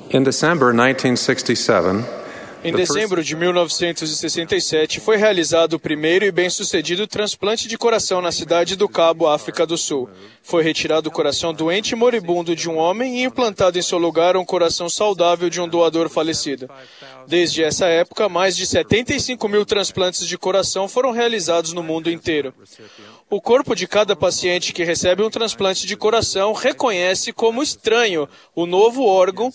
In December 1967, Em dezembro de 1967, foi realizado o primeiro e bem-sucedido transplante de coração na cidade do Cabo, África do Sul. Foi retirado o coração doente e moribundo de um homem e implantado em seu lugar um coração saudável de um doador falecido. Desde essa época, mais de 75 mil transplantes de coração foram realizados no mundo inteiro. O corpo de cada paciente que recebe um transplante de coração reconhece como estranho o novo órgão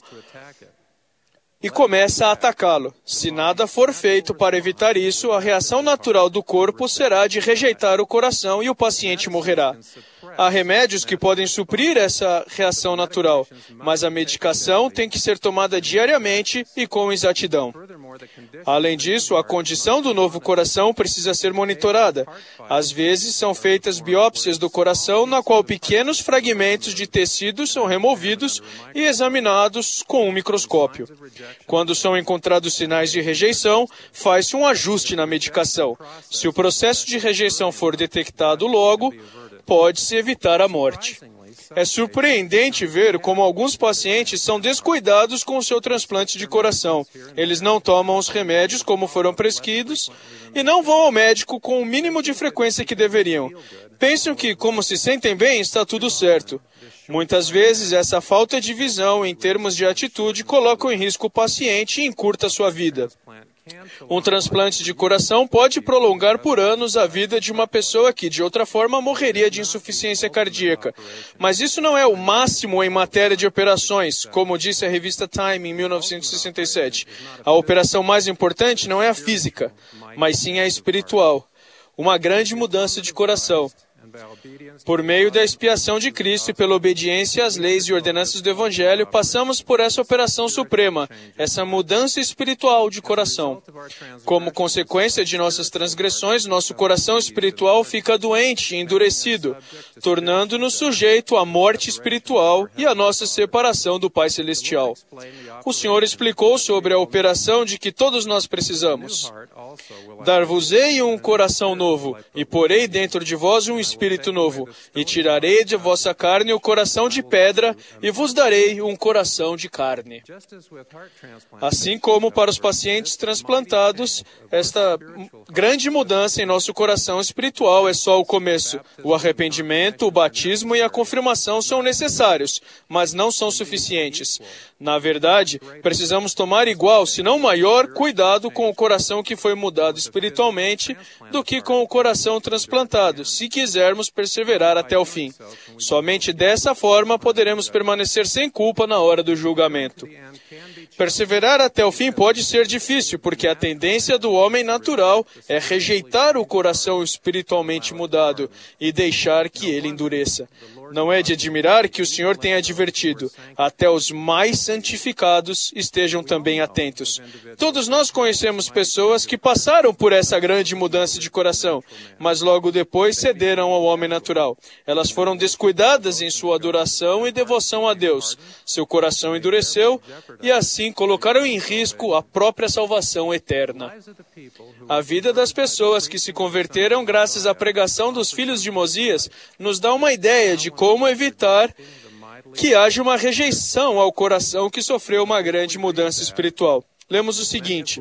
e começa a atacá-lo. Se nada for feito para evitar isso, a reação natural do corpo será de rejeitar o coração e o paciente morrerá. Há remédios que podem suprir essa reação natural, mas a medicação tem que ser tomada diariamente e com exatidão. Além disso, a condição do novo coração precisa ser monitorada. Às vezes, são feitas biópsias do coração, na qual pequenos fragmentos de tecido são removidos e examinados com um microscópio. Quando são encontrados sinais de rejeição, faz-se um ajuste na medicação. Se o processo de rejeição for detectado logo, pode-se evitar a morte. É surpreendente ver como alguns pacientes são descuidados com o seu transplante de coração. Eles não tomam os remédios como foram prescritos e não vão ao médico com o mínimo de frequência que deveriam. Pensam que, como se sentem bem, está tudo certo. Muitas vezes, essa falta de visão em termos de atitude coloca em risco o paciente e encurta sua vida. Um transplante de coração pode prolongar por anos a vida de uma pessoa que, de outra forma, morreria de insuficiência cardíaca. Mas isso não é o máximo em matéria de operações, como disse a revista Time em 1967. A operação mais importante não é a física, mas sim a espiritual. Uma grande mudança de coração. Por meio da expiação de Cristo e pela obediência às leis e ordenanças do Evangelho, passamos por essa operação suprema, essa mudança espiritual de coração. Como consequência de nossas transgressões, nosso coração espiritual fica doente e endurecido, tornando-nos sujeito à morte espiritual e à nossa separação do Pai Celestial. O Senhor explicou sobre a operação de que todos nós precisamos. Dar-vos-ei um coração novo, e porei dentro de vós um espírito novo, e tirarei de vossa carne o coração de pedra, e vos darei um coração de carne. Assim como para os pacientes transplantados, esta grande mudança em nosso coração espiritual é só o começo. O arrependimento, o batismo e a confirmação são necessários, mas não são suficientes. Na verdade, precisamos tomar igual, se não maior, cuidado com o coração que foi mudado espiritualmente do que com o coração transplantado, se quisermos perseverar até o fim. Somente dessa forma poderemos permanecer sem culpa na hora do julgamento. Perseverar até o fim pode ser difícil, porque a tendência do homem natural é rejeitar o coração espiritualmente mudado e deixar que ele endureça. Não é de admirar que o Senhor tenha advertido, até os mais santificados estejam também atentos. Todos nós conhecemos pessoas que passaram por essa grande mudança de coração, mas logo depois cederam ao homem natural. Elas foram descuidadas em sua adoração e devoção a Deus. Seu coração endureceu e assim colocaram em risco a própria salvação eterna. A vida das pessoas que se converteram graças à pregação dos filhos de Mosias nos dá uma ideia de como evitar que haja uma rejeição ao coração que sofreu uma grande mudança espiritual. Lemos o seguinte: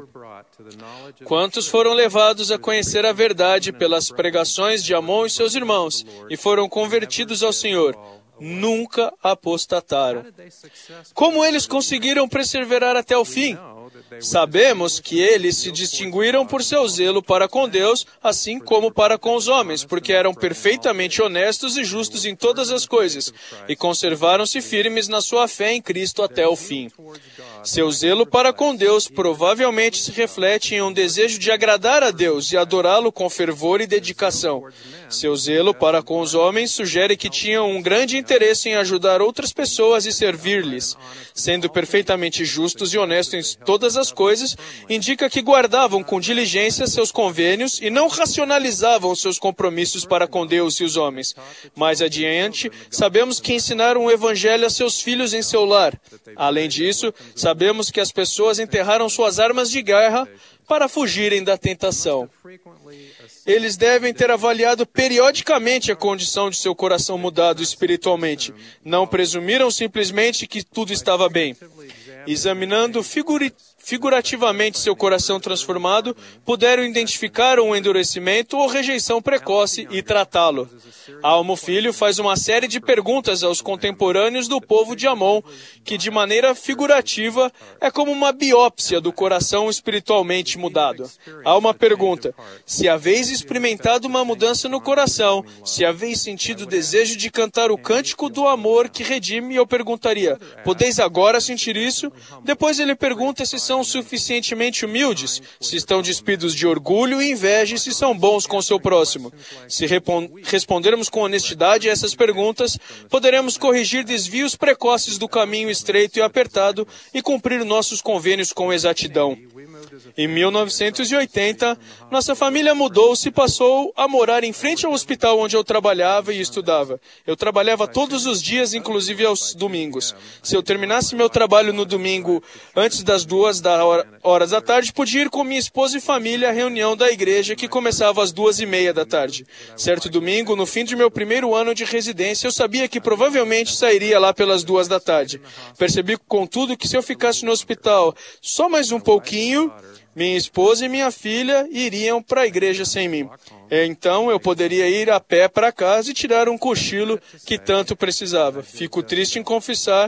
quantos foram levados a conhecer a verdade pelas pregações de Amon e seus irmãos, e foram convertidos ao Senhor, nunca apostataram. Como eles conseguiram perseverar até o fim? Sabemos que eles se distinguiram por seu zelo para com Deus, assim como para com os homens, porque eram perfeitamente honestos e justos em todas as coisas, e conservaram-se firmes na sua fé em Cristo até o fim. Seu zelo para com Deus provavelmente se reflete em um desejo de agradar a Deus e adorá-lo com fervor e dedicação. Seu zelo para com os homens sugere que tinham um grande interesse em ajudar outras pessoas e servir-lhes. Sendo perfeitamente justos e honestos em todas as coisas, indica que guardavam com diligência seus convênios e não racionalizavam seus compromissos para com Deus e os homens. Mais adiante, sabemos que ensinaram o Evangelho a seus filhos em seu lar. Além disso, sabemos que as pessoas enterraram suas armas de guerra para fugirem da tentação. Eles devem ter avaliado periodicamente a condição de seu coração mudado espiritualmente. Não presumiram simplesmente que tudo estava bem. examinando figurativamente seu coração transformado, puderam identificar um endurecimento ou rejeição precoce e tratá-lo. Almo Filho faz uma série de perguntas aos contemporâneos do povo de Amon, que de maneira figurativa é como uma biópsia do coração espiritualmente mudado. Há uma pergunta: se haveis experimentado uma mudança no coração, se haveis sentido o desejo de cantar o cântico do amor que redime, eu perguntaria: podeis agora sentir isso? Depois ele pergunta se são suficientemente humildes, se estão despidos de orgulho e inveja e se são bons com o seu próximo. Se respondermos com honestidade a essas perguntas, poderemos corrigir desvios precoces do caminho estreito e apertado e cumprir nossos convênios com exatidão. Em 1980, nossa família mudou-se e passou a morar em frente ao hospital onde eu trabalhava e estudava. Eu trabalhava todos os dias, inclusive aos domingos. Se eu terminasse meu trabalho no domingo antes das 2 da tarde, podia ir com minha esposa e família à reunião da igreja que começava às 2:30 da tarde. Certo domingo, no fim de meu primeiro ano de residência, eu sabia que provavelmente sairia lá pelas 2 da tarde. Percebi, contudo, que se eu ficasse no hospital só mais um pouquinho, minha esposa e minha filha iriam para a igreja sem mim. Então eu poderia ir a pé para casa e tirar um cochilo que tanto precisava. Fico triste em confessar,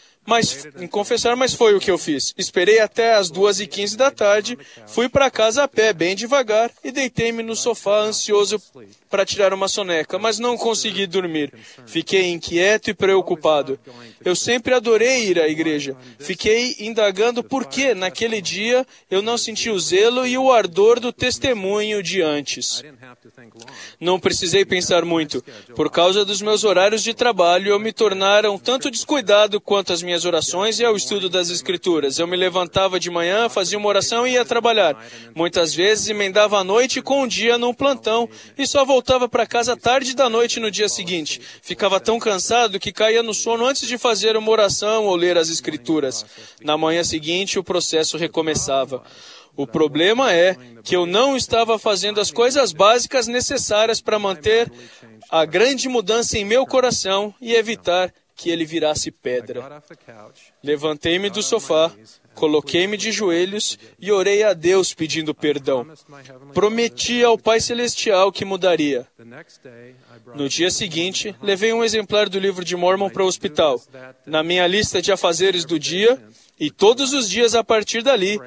mas foi o que eu fiz. Esperei até as 2:15 da tarde, fui para casa a pé, bem devagar, e deitei-me no sofá, ansioso para tirar uma soneca, mas não consegui dormir. Fiquei inquieto e preocupado. Eu sempre adorei ir à igreja. Fiquei indagando por que, naquele dia, eu não senti o zelo e o ardor do testemunho de antes. Não precisei pensar muito. Por causa dos meus horários de trabalho, eu me tornaram tanto descuidado quanto as minhas orações e ao estudo das Escrituras. Eu me levantava de manhã, fazia uma oração e ia trabalhar. Muitas vezes emendava a noite com um dia num plantão e só voltava para casa tarde da noite no dia seguinte. Ficava tão cansado que caía no sono antes de fazer uma oração ou ler as Escrituras. Na manhã seguinte, o processo recomeçava. O problema é que eu não estava fazendo as coisas básicas necessárias para manter a grande mudança em meu coração e evitar que ele virasse pedra. Levantei-me do sofá, coloquei-me de joelhos e orei a Deus pedindo perdão. Prometi ao Pai Celestial que mudaria. No dia seguinte, levei um exemplar do livro de Mormon para o hospital. Na minha lista de afazeres do dia, e todos os dias a partir dali,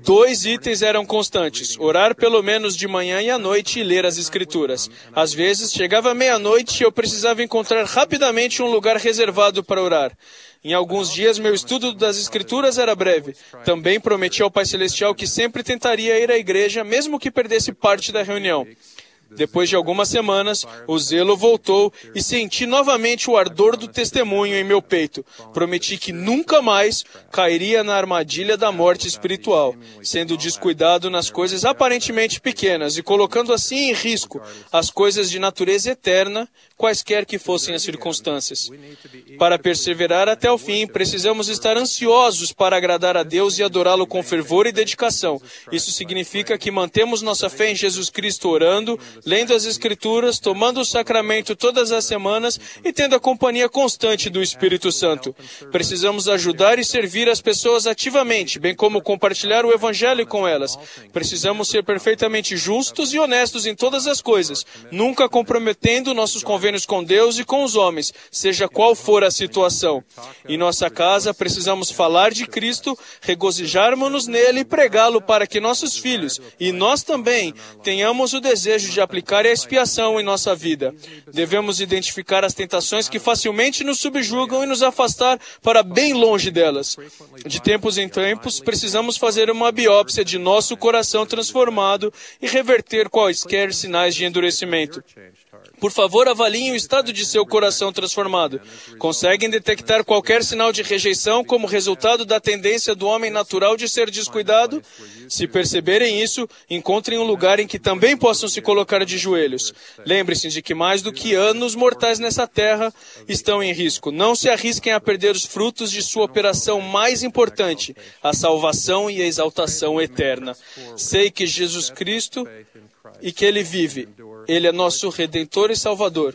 2 itens eram constantes: orar pelo menos de manhã e à noite e ler as Escrituras. Às vezes, chegava meia-noite e eu precisava encontrar rapidamente um lugar reservado para orar. Em alguns dias, meu estudo das Escrituras era breve. Também prometi ao Pai Celestial que sempre tentaria ir à igreja, mesmo que perdesse parte da reunião. Depois de algumas semanas, o zelo voltou e senti novamente o ardor do testemunho em meu peito. Prometi que nunca mais cairia na armadilha da morte espiritual, sendo descuidado nas coisas aparentemente pequenas e colocando assim em risco as coisas de natureza eterna, quaisquer que fossem as circunstâncias. Para perseverar até o fim, precisamos estar ansiosos para agradar a Deus e adorá-lo com fervor e dedicação. Isso significa que mantemos nossa fé em Jesus Cristo orando, lendo as Escrituras, tomando o sacramento todas as semanas e tendo a companhia constante do Espírito Santo. Precisamos ajudar e servir as pessoas ativamente, bem como compartilhar o Evangelho com elas. Precisamos ser perfeitamente justos e honestos em todas as coisas, nunca comprometendo nossos convênios com Deus e com os homens, seja qual for a situação. Em nossa casa, precisamos falar de Cristo, regozijarmos-nos nele e pregá-lo para que nossos filhos, e nós também, tenhamos o desejo de aplicar a expiação em nossa vida. Devemos identificar as tentações que facilmente nos subjugam e nos afastar para bem longe delas. De tempos em tempos, precisamos fazer uma biópsia de nosso coração transformado e reverter quaisquer sinais de endurecimento. Por favor, avaliem o estado de seu coração transformado. Conseguem detectar qualquer sinal de rejeição como resultado da tendência do homem natural de ser descuidado? Se perceberem isso, encontrem um lugar em que também possam se colocar de joelhos. Lembre-se de que mais do que anos mortais nessa terra estão em risco. Não se arrisquem a perder os frutos de sua operação mais importante, a salvação e a exaltação eterna. Sei que Jesus Cristo e que Ele vive. Ele é nosso Redentor e Salvador.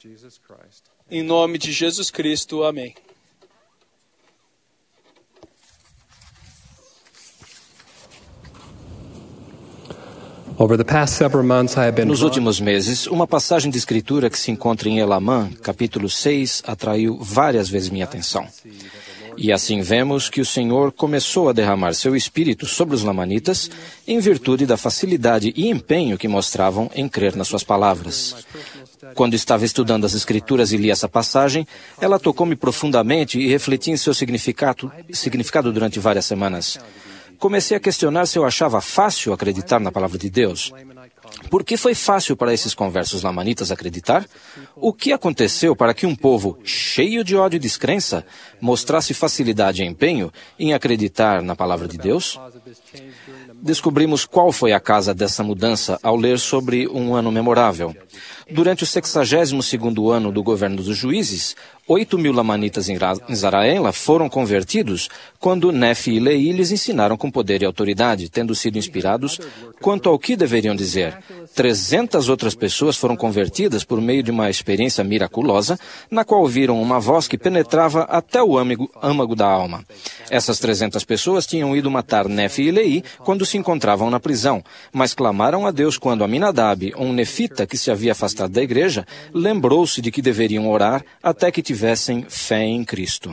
Em nome de Jesus Cristo, amém. Nos últimos meses, uma passagem de escritura que se encontra em Elamã, capítulo 6, atraiu várias vezes minha atenção. E assim vemos que o Senhor começou a derramar seu espírito sobre os lamanitas em virtude da facilidade e empenho que mostravam em crer nas suas palavras. Quando estava estudando as Escrituras e li essa passagem, ela tocou-me profundamente e refleti em seu significado durante várias semanas. Comecei a questionar se eu achava fácil acreditar na palavra de Deus. Por que foi fácil para esses conversos lamanitas acreditar? O que aconteceu para que um povo cheio de ódio e descrença mostrasse facilidade e empenho em acreditar na palavra de Deus? Descobrimos qual foi a causa dessa mudança ao ler sobre um ano memorável. Durante o 62º ano do governo dos juízes, 8.000 lamanitas em Zaraela foram convertidos quando Nefi e Leí lhes ensinaram com poder e autoridade, tendo sido inspirados quanto ao que deveriam dizer. 300 outras pessoas foram convertidas por meio de uma experiência miraculosa, na qual ouviram uma voz que penetrava até o âmago da alma. Essas 300 pessoas tinham ido matar Nefi e Leí quando se encontravam na prisão, mas clamaram a Deus quando Aminadab, um nefita que se havia afastado da igreja, lembrou-se de que deveriam orar até que tivessem fé em Cristo.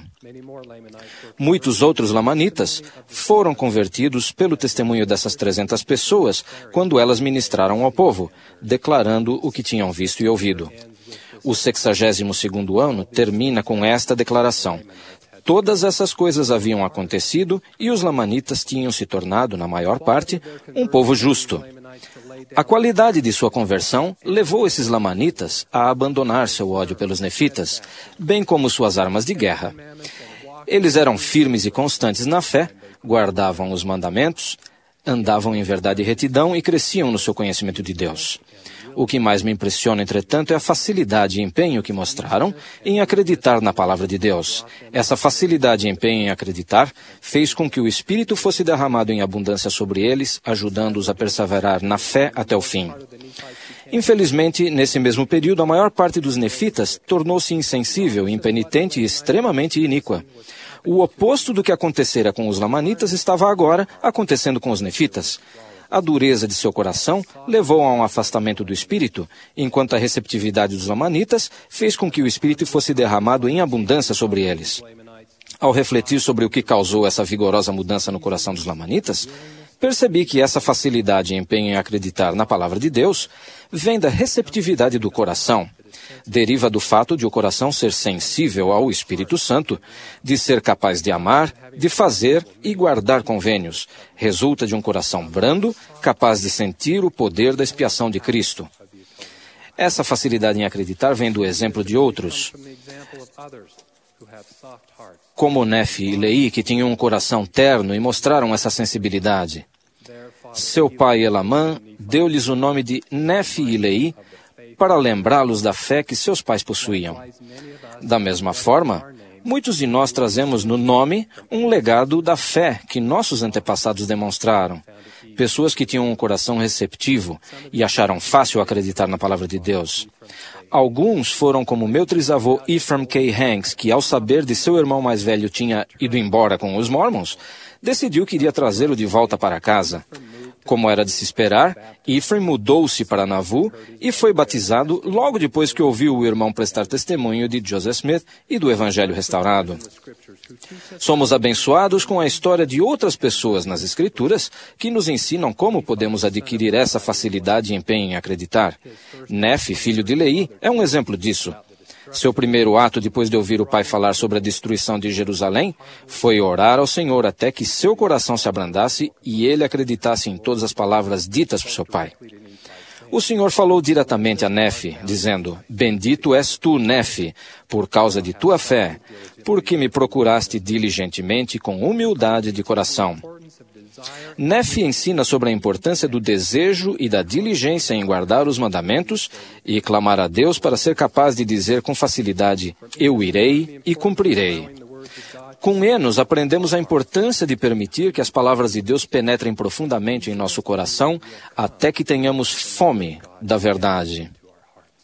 Muitos outros lamanitas foram convertidos pelo testemunho dessas 300 pessoas quando elas ministraram ao povo, declarando o que tinham visto e ouvido. O 62º ano termina com esta declaração: todas essas coisas haviam acontecido e os lamanitas tinham se tornado, na maior parte, um povo justo. A qualidade de sua conversão levou esses lamanitas a abandonar seu ódio pelos nefitas, bem como suas armas de guerra. Eles eram firmes e constantes na fé, guardavam os mandamentos, andavam em verdade e retidão e cresciam no seu conhecimento de Deus. O que mais me impressiona, entretanto, é a facilidade e empenho que mostraram em acreditar na palavra de Deus. Essa facilidade e empenho em acreditar fez com que o Espírito fosse derramado em abundância sobre eles, ajudando-os a perseverar na fé até o fim. Infelizmente, nesse mesmo período, a maior parte dos nefitas tornou-se insensível, impenitente e extremamente iníqua. O oposto do que acontecera com os lamanitas estava agora acontecendo com os nefitas. A dureza de seu coração levou a um afastamento do Espírito, enquanto a receptividade dos lamanitas fez com que o Espírito fosse derramado em abundância sobre eles. Ao refletir sobre o que causou essa vigorosa mudança no coração dos lamanitas, percebi que essa facilidade e empenho em acreditar na palavra de Deus vem da receptividade do coração. Deriva do fato de o coração ser sensível ao Espírito Santo, de ser capaz de amar, de fazer e guardar convênios. Resulta de um coração brando, capaz de sentir o poder da expiação de Cristo. Essa facilidade em acreditar vem do exemplo de outros, como Nefi e Leí, que tinham um coração terno e mostraram essa sensibilidade. Seu pai Elamã deu-lhes o nome de Nefi e Leí para lembrá-los da fé que seus pais possuíam. Da mesma forma, muitos de nós trazemos no nome um legado da fé que nossos antepassados demonstraram. Pessoas que tinham um coração receptivo e acharam fácil acreditar na palavra de Deus. Alguns foram como meu trisavô Ephraim K. Hanks, que ao saber de seu irmão mais velho tinha ido embora com os Mormons, decidiu que iria trazê-lo de volta para casa. Como era de se esperar, Ephraim mudou-se para Nauvoo e foi batizado logo depois que ouviu o irmão prestar testemunho de Joseph Smith e do Evangelho restaurado. Somos abençoados com a história de outras pessoas nas Escrituras que nos ensinam como podemos adquirir essa facilidade e empenho em acreditar. Nefi, filho de Leí, é um exemplo disso. Seu primeiro ato, depois de ouvir o pai falar sobre a destruição de Jerusalém, foi orar ao Senhor até que seu coração se abrandasse e ele acreditasse em todas as palavras ditas por seu pai. O Senhor falou diretamente a Nefi, dizendo: Bendito és tu, Nefi, por causa de tua fé, porque me procuraste diligentemente com humildade de coração. Nefi ensina sobre a importância do desejo e da diligência em guardar os mandamentos e clamar a Deus para ser capaz de dizer com facilidade: eu irei e cumprirei. Com Enos, aprendemos a importância de permitir que as palavras de Deus penetrem profundamente em nosso coração até que tenhamos fome da verdade.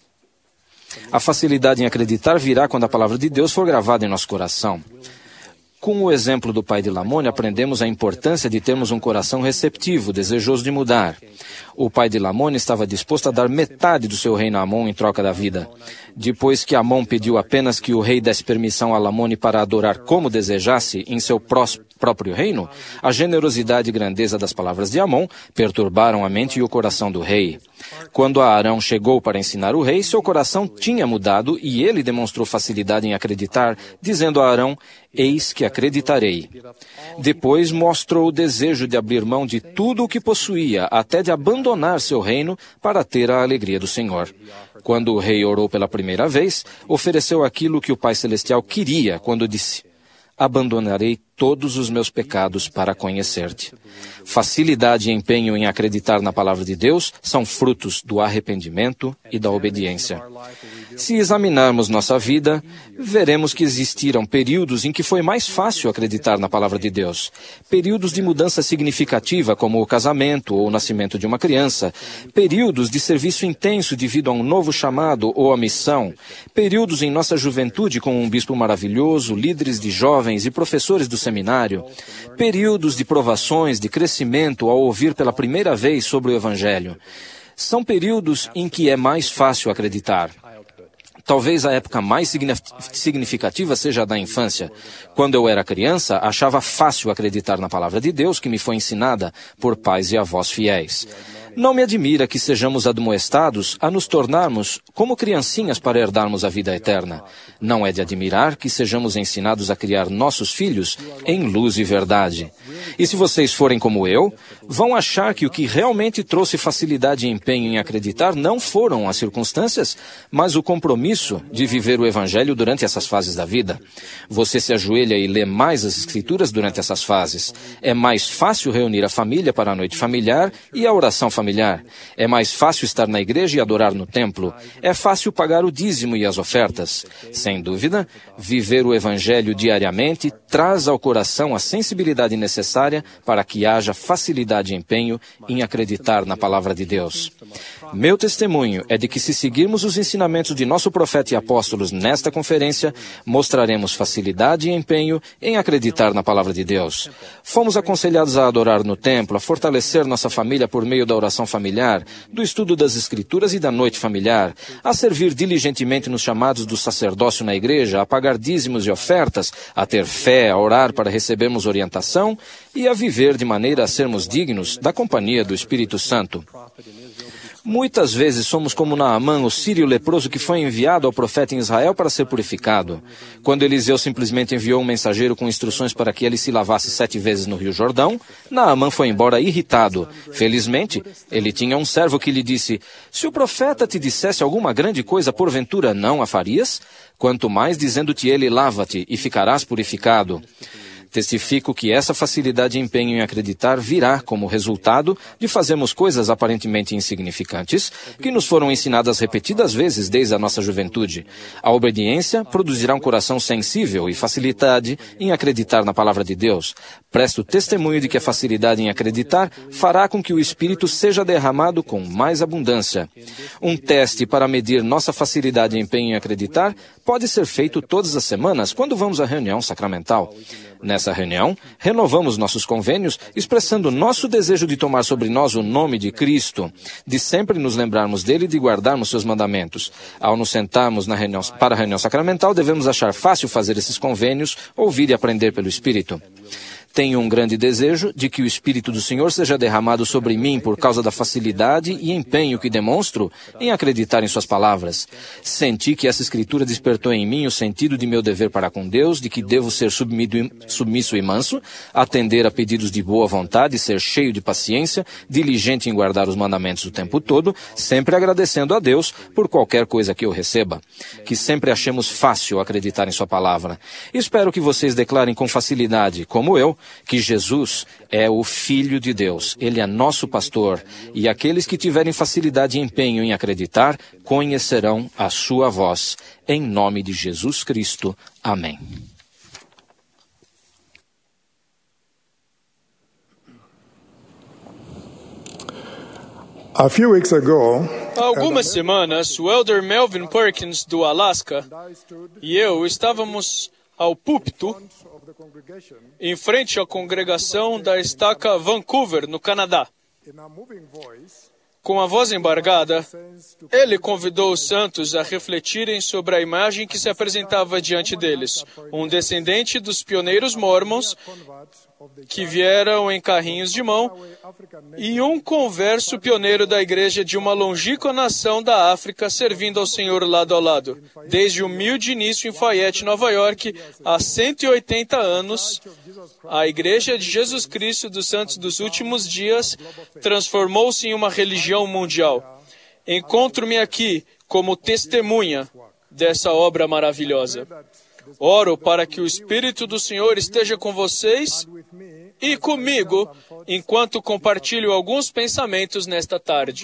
A facilidade em acreditar virá quando a palavra de Deus for gravada em nosso coração. Com o exemplo do pai de Lamone, aprendemos a importância de termos um coração receptivo, desejoso de mudar. O pai de Lamone estava disposto a dar metade do seu reino a Amon em troca da vida. Depois que Amon pediu apenas que o rei desse permissão a Lamone para adorar como desejasse em seu próprio reino, a generosidade e grandeza das palavras de Amon perturbaram a mente e o coração do rei. Quando Arão chegou para ensinar o rei, seu coração tinha mudado e ele demonstrou facilidade em acreditar, dizendo a Arão: "Eis que acreditarei." Depois mostrou o desejo de abrir mão de tudo o que possuía, até de abandonar seu reino para ter a alegria do Senhor. Quando o rei orou pela primeira vez, ofereceu aquilo que o Pai Celestial queria quando disse: "Abandonarei todos os meus pecados para conhecer-te." Facilidade e empenho em acreditar na palavra de Deus são frutos do arrependimento e da obediência. Se examinarmos nossa vida, veremos que existiram períodos em que foi mais fácil acreditar na palavra de Deus. Períodos de mudança significativa, como o casamento ou o nascimento de uma criança. Períodos de serviço intenso devido a um novo chamado ou a missão. Períodos em nossa juventude com um bispo maravilhoso, líderes de jovens e professores do seminário. Períodos de provações, de crescimento ao ouvir pela primeira vez sobre o Evangelho. São períodos em que é mais fácil acreditar. Talvez a época mais significativa seja a da infância. Quando eu era criança, achava fácil acreditar na palavra de Deus que me foi ensinada por pais e avós fiéis. Não me admira que sejamos admoestados a nos tornarmos como criancinhas para herdarmos a vida eterna. Não é de admirar que sejamos ensinados a criar nossos filhos em luz e verdade. E se vocês forem como eu, vão achar que o que realmente trouxe facilidade e empenho em acreditar não foram as circunstâncias, mas o compromisso de viver o Evangelho durante essas fases da vida. Você se ajoelha e lê mais as Escrituras durante essas fases. É mais fácil reunir a família para a noite familiar e a oração familiar. É mais fácil estar na igreja e adorar no templo. É fácil pagar o dízimo e as ofertas. Sem dúvida, viver o Evangelho diariamente traz ao coração a sensibilidade necessária para que haja facilidade e empenho em acreditar na palavra de Deus. Meu testemunho é de que se seguirmos os ensinamentos de nosso profeta e apóstolos nesta conferência, mostraremos facilidade e empenho em acreditar na palavra de Deus. Fomos aconselhados a adorar no templo, a fortalecer nossa família por meio da oração familiar, do estudo das Escrituras e da noite familiar, a servir diligentemente nos chamados do sacerdócio na igreja, a pagar dízimos e ofertas, a ter fé, a orar para recebermos orientação e a viver de maneira a sermos dignos da companhia do Espírito Santo. Muitas vezes somos como Naamã, o sírio leproso que foi enviado ao profeta em Israel para ser purificado. Quando Eliseu simplesmente enviou um mensageiro com instruções para que ele se lavasse 7 vezes no Rio Jordão, Naamã foi embora irritado. Felizmente, ele tinha um servo que lhe disse: "Se o profeta te dissesse alguma grande coisa, porventura não a farias? Quanto mais dizendo-te ele, lava-te e ficarás purificado." Testifico que essa facilidade e empenho em acreditar virá como resultado de fazermos coisas aparentemente insignificantes que nos foram ensinadas repetidas vezes desde a nossa juventude. A obediência produzirá um coração sensível e facilidade em acreditar na palavra de Deus. Presto testemunho de que a facilidade em acreditar fará com que o Espírito seja derramado com mais abundância. Um teste para medir nossa facilidade e empenho em acreditar pode ser feito todas as semanas quando vamos à reunião sacramental. Nessa reunião, renovamos nossos convênios, expressando nosso desejo de tomar sobre nós o nome de Cristo, de sempre nos lembrarmos dele e de guardarmos seus mandamentos. Ao nos sentarmos para a reunião sacramental, devemos achar fácil fazer esses convênios, ouvir e aprender pelo Espírito. Tenho um grande desejo de que o Espírito do Senhor seja derramado sobre mim por causa da facilidade e empenho que demonstro em acreditar em suas palavras. Senti que essa Escritura despertou em mim o sentido de meu dever para com Deus, de que devo ser submisso e manso, atender a pedidos de boa vontade, ser cheio de paciência, diligente em guardar os mandamentos o tempo todo, sempre agradecendo a Deus por qualquer coisa que eu receba. Que sempre achemos fácil acreditar em sua palavra. Espero que vocês declarem com facilidade, como eu, que Jesus é o Filho de Deus. Ele é nosso pastor, e aqueles que tiverem facilidade e empenho em acreditar, conhecerão a sua voz. Em nome de Jesus Cristo. Amém. Há algumas semanas, o elder Melvin Perkins, do Alasca, e eu estávamos ao púlpito em frente à congregação da estaca Vancouver, no Canadá. Com a voz embargada, ele convidou os santos a refletirem sobre a imagem que se apresentava diante deles, um descendente dos pioneiros mórmons que vieram em carrinhos de mão e um converso pioneiro da igreja de uma longínqua nação da África servindo ao Senhor lado a lado. Desde o humilde início em Fayette, Nova York, há 180 anos, a Igreja de Jesus Cristo dos Santos dos Últimos Dias transformou-se em uma religião mundial. Encontro-me aqui como testemunha dessa obra maravilhosa. Oro para que o Espírito do Senhor esteja com vocês e comigo, enquanto compartilho alguns pensamentos nesta tarde.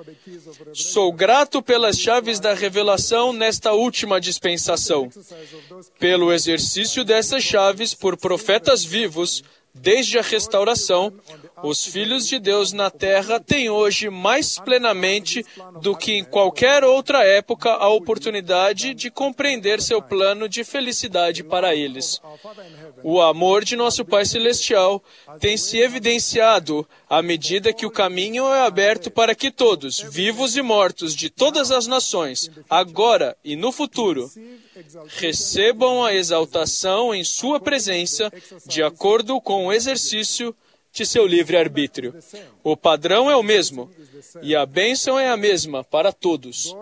Sou grato pelas chaves da revelação nesta última dispensação, pelo exercício dessas chaves por profetas vivos. Desde a restauração, os filhos de Deus na terra têm hoje mais plenamente do que em qualquer outra época a oportunidade de compreender seu plano de felicidade para eles. O amor de nosso Pai Celestial tem se evidenciado à medida que o caminho é aberto para que todos, vivos e mortos de todas as nações, agora e no futuro, recebam a exaltação em sua presença de acordo com o exercício de seu livre-arbítrio. O padrão é o mesmo, e a bênção é a mesma para todos.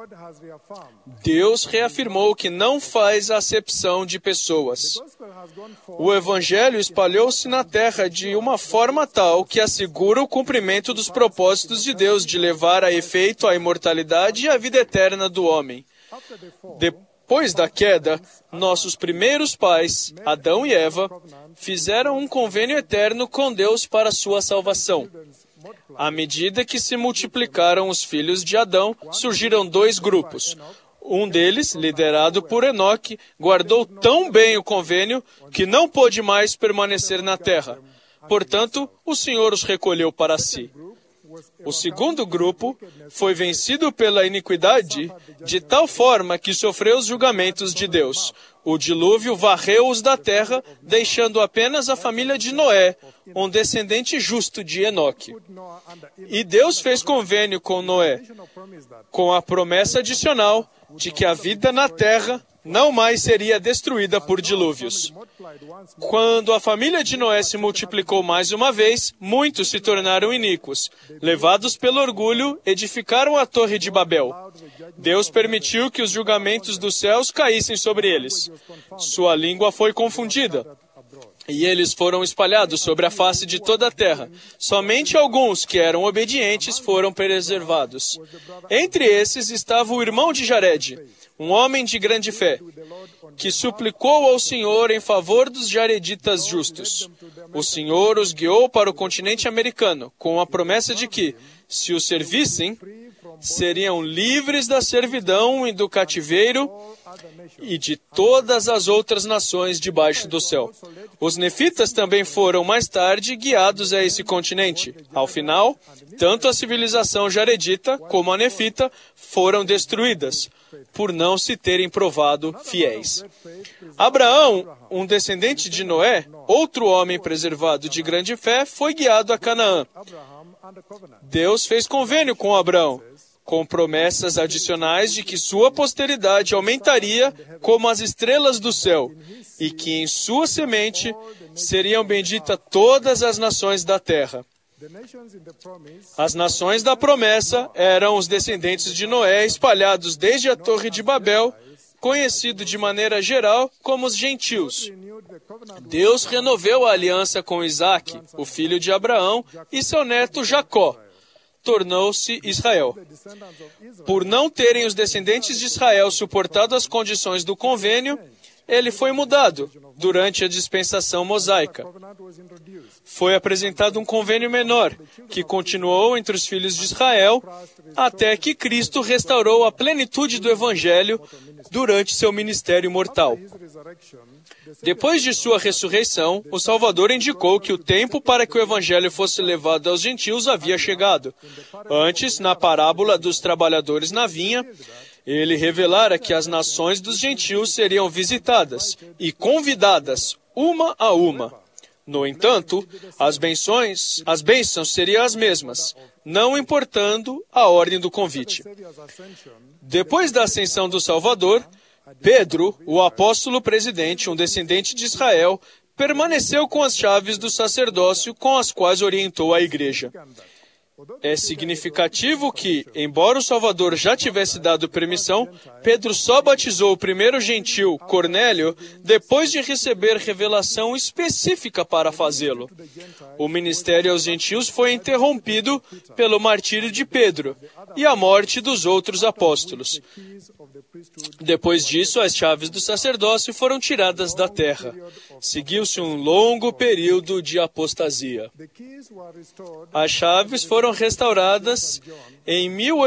Deus reafirmou que não faz acepção de pessoas. O Evangelho espalhou-se na terra de uma forma tal que assegura o cumprimento dos propósitos de Deus de levar a efeito a imortalidade e a vida eterna do homem. Depois da queda, nossos primeiros pais, Adão e Eva, fizeram um convênio eterno com Deus para sua salvação. À medida que se multiplicaram os filhos de Adão, surgiram dois grupos. Um deles, liderado por Enoque, guardou tão bem o convênio que não pôde mais permanecer na terra. Portanto, o Senhor os recolheu para si. O segundo grupo foi vencido pela iniquidade de tal forma que sofreu os julgamentos de Deus. O dilúvio varreu-os da terra, deixando apenas a família de Noé, um descendente justo de Enoque. E Deus fez convênio com Noé, com a promessa adicional de que a vida na terra não mais seria destruída por dilúvios. Quando a família de Noé se multiplicou mais uma vez, muitos se tornaram iníquos. Levados pelo orgulho, edificaram a Torre de Babel. Deus permitiu que os julgamentos dos céus caíssem sobre eles. Sua língua foi confundida, e eles foram espalhados sobre a face de toda a terra. Somente alguns que eram obedientes foram preservados. Entre esses estava o irmão de Jared, um homem de grande fé, que suplicou ao Senhor em favor dos jareditas justos. O Senhor os guiou para o continente americano, com a promessa de que, se o servissem, seriam livres da servidão e do cativeiro e de todas as outras nações debaixo do céu. Os nefitas também foram, mais tarde, guiados a esse continente. Ao final, tanto a civilização jaredita como a nefita foram destruídas, por não se terem provado fiéis. Abraão, um descendente de Noé, outro homem preservado de grande fé, foi guiado a Canaã. Deus fez convênio com Abraão, com promessas adicionais de que sua posteridade aumentaria como as estrelas do céu, e que em sua semente seriam benditas todas as nações da terra. As nações da promessa eram os descendentes de Noé, espalhados desde a Torre de Babel, conhecido de maneira geral como os gentios. Deus renovou a aliança com Isaque, o filho de Abraão, e seu neto Jacó. Tornou-se Israel. Por não terem os descendentes de Israel suportado as condições do convênio, ele foi mudado durante a dispensação mosaica. Foi apresentado um convênio menor, que continuou entre os filhos de Israel, até que Cristo restaurou a plenitude do Evangelho durante seu ministério mortal. Depois de sua ressurreição, o Salvador indicou que o tempo para que o Evangelho fosse levado aos gentios havia chegado. Antes, na parábola dos trabalhadores na vinha, ele revelara que as nações dos gentios seriam visitadas e convidadas uma a uma. No entanto, as bênçãos seriam as mesmas, não importando a ordem do convite. Depois da ascensão do Salvador, Pedro, o apóstolo presidente, um descendente de Israel, permaneceu com as chaves do sacerdócio com as quais orientou a igreja. É significativo que, embora o Salvador já tivesse dado permissão, Pedro só batizou o primeiro gentil, Cornélio, depois de receber revelação específica para fazê-lo. O ministério aos gentios foi interrompido pelo martírio de Pedro e a morte dos outros apóstolos. Depois disso, as chaves do sacerdócio foram tiradas da terra. Seguiu-se um longo período de apostasia. As chaves foram restauradas em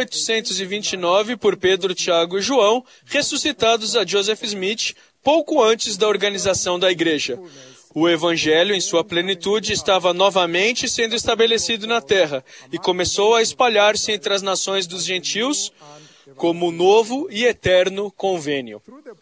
1829 por Pedro, Tiago e João, ressuscitados a Joseph Smith pouco antes da organização da igreja. O Evangelho, em sua plenitude, estava novamente sendo estabelecido na terra e começou a espalhar-se entre as nações dos gentios como novo e eterno convênio.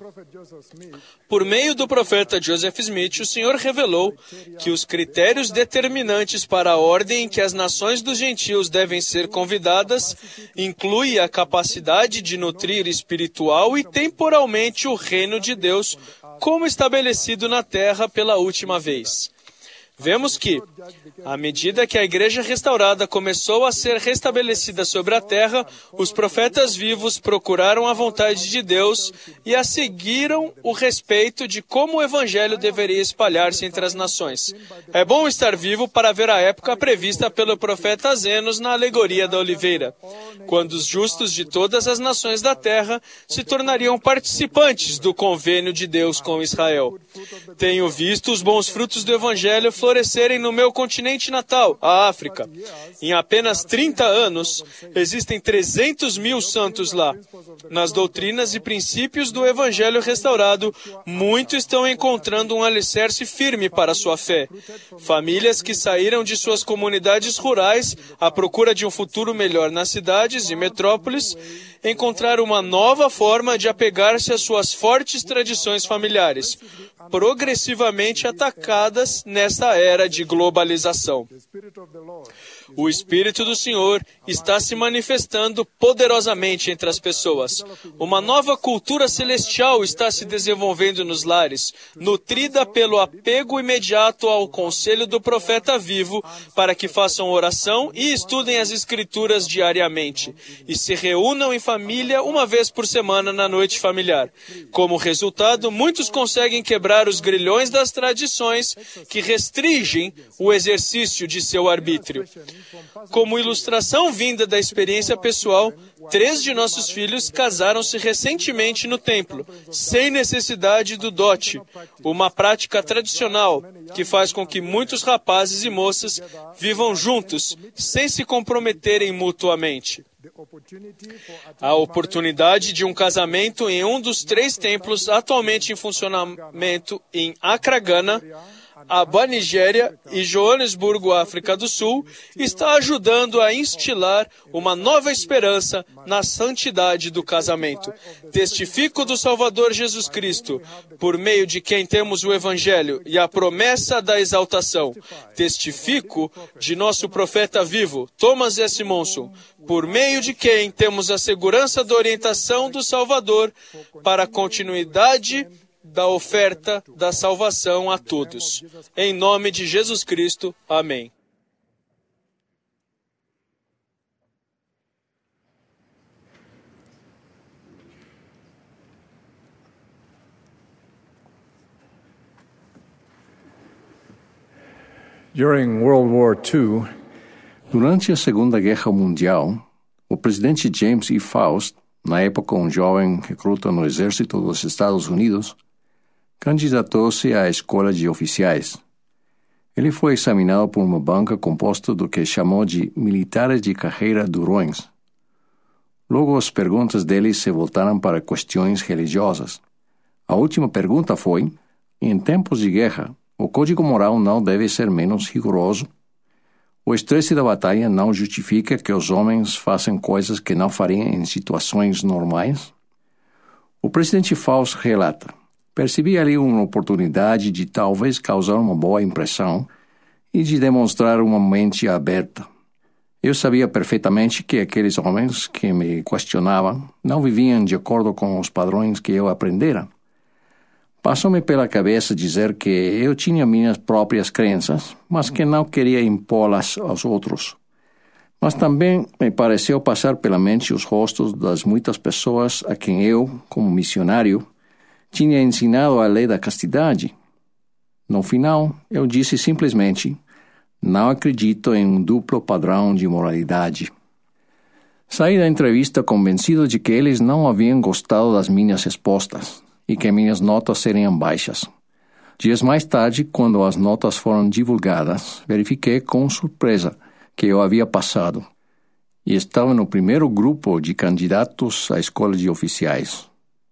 Por meio do profeta Joseph Smith, o Senhor revelou que os critérios determinantes para a ordem em que as nações dos gentios devem ser convidadas inclui a capacidade de nutrir espiritual e temporalmente o reino de Deus, como estabelecido na terra pela última vez. Vemos que, à medida que a igreja restaurada começou a ser restabelecida sobre a terra, os profetas vivos procuraram a vontade de Deus e a seguiram o respeito de como o evangelho deveria espalhar-se entre as nações. É bom estar vivo para ver a época prevista pelo profeta Zenos na alegoria da oliveira, quando os justos de todas as nações da terra se tornariam participantes do convênio de Deus com Israel. Tenho visto os bons frutos do evangelho florescerem no meu continente natal, a África. Em apenas 30 anos, existem 300 mil santos lá. Nas doutrinas e princípios do Evangelho restaurado, muitos estão encontrando um alicerce firme para a sua fé. Famílias que saíram de suas comunidades rurais à procura de um futuro melhor nas cidades e metrópoles, encontraram uma nova forma de apegar-se às suas fortes tradições familiares, progressivamente atacadas nesta era de globalização. O Espírito do Senhor está se manifestando poderosamente entre as pessoas. Uma nova cultura celestial está se desenvolvendo nos lares, nutrida pelo apego imediato ao conselho do profeta vivo, para que façam oração e estudem as Escrituras diariamente, e se reúnam em família uma vez por semana na noite familiar. Como resultado, muitos conseguem quebrar os grilhões das tradições que restringem o exercício de seu arbítrio. Como ilustração vinda da experiência pessoal, 3 de nossos filhos casaram-se recentemente no templo, sem necessidade do dote, uma prática tradicional que faz com que muitos rapazes e moças vivam juntos, sem se comprometerem mutuamente. A oportunidade de um casamento em um dos 3 templos atualmente em funcionamento em Accra, Gana, Aba, Nigéria e Joanesburgo, África do Sul, está ajudando a instilar uma nova esperança na santidade do casamento. Testifico do Salvador Jesus Cristo, por meio de quem temos o Evangelho e a promessa da exaltação. Testifico de nosso profeta vivo, Thomas S. Monson, por meio de quem temos a segurança da orientação do Salvador para a continuidade da oferta da salvação a todos. Em nome de Jesus Cristo. Amém. During World War II, durante a Segunda Guerra Mundial, o presidente James E. Faust, na época um jovem recruta no Exército dos Estados Unidos, candidatou-se à escola de oficiais. Ele foi examinado por uma banca composta do que chamou de militares de carreira durões. Logo, as perguntas dele se voltaram para questões religiosas. A última pergunta foi: em tempos de guerra, o código moral não deve ser menos rigoroso? O estresse da batalha não justifica que os homens façam coisas que não fariam em situações normais? O presidente Faust relata: Percebi ali uma oportunidade de talvez causar uma boa impressão e de demonstrar uma mente aberta. Eu sabia perfeitamente que aqueles homens que me questionavam não viviam de acordo com os padrões que eu aprendera. Passou-me pela cabeça dizer que eu tinha minhas próprias crenças, mas que não queria impô-las aos outros. Mas também me pareceu passar pela mente os rostos das muitas pessoas a quem eu, como missionário, tinha ensinado a lei da castidade. No final, eu disse simplesmente: não acredito em um duplo padrão de moralidade. Saí da entrevista convencido de que eles não haviam gostado das minhas respostas e que minhas notas seriam baixas. Dias mais tarde, quando as notas foram divulgadas, verifiquei com surpresa que eu havia passado e estava no primeiro grupo de candidatos à escola de oficiais.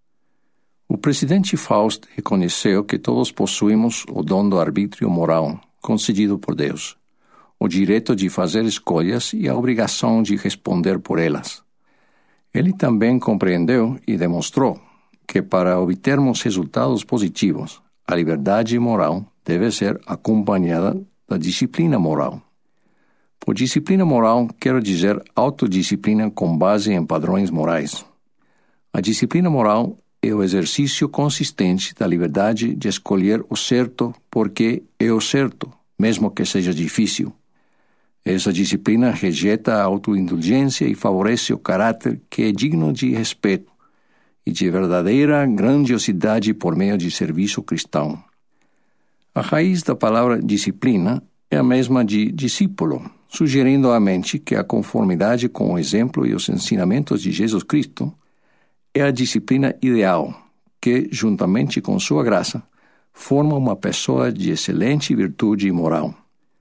O presidente Faust reconheceu que todos possuímos o dom do arbítrio moral concedido por Deus, o direito de fazer escolhas e a obrigação de responder por elas. Ele também compreendeu e demonstrou que para obtermos resultados positivos, a liberdade moral deve ser acompanhada da disciplina moral. Por disciplina moral, quero dizer autodisciplina com base em padrões morais. A disciplina moral é o exercício consistente da liberdade de escolher o certo porque é o certo, mesmo que seja difícil. Essa disciplina rejeita a autoindulgência e favorece o caráter que é digno de respeito e de verdadeira grandiosidade por meio de serviço cristão. A raiz da palavra disciplina é a mesma de discípulo, sugerindo à mente que a conformidade com o exemplo e os ensinamentos de Jesus Cristo é a disciplina ideal, que, juntamente com sua graça, forma uma pessoa de excelente virtude moral.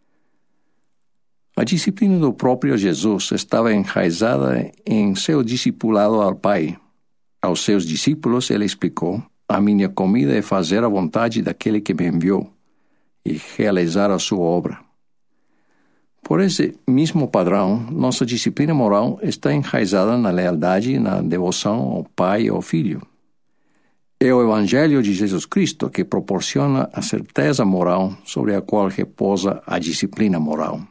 A disciplina do próprio Jesus estava enraizada em seu discipulado ao Pai. Aos seus discípulos ele explicou: a minha comida é fazer a vontade daquele que me enviou e realizar a sua obra. Por esse mesmo padrão, nossa disciplina moral está enraizada na lealdade e na devoção ao Pai e ao Filho. É o Evangelho de Jesus Cristo que proporciona a certeza moral sobre a qual repousa a disciplina moral.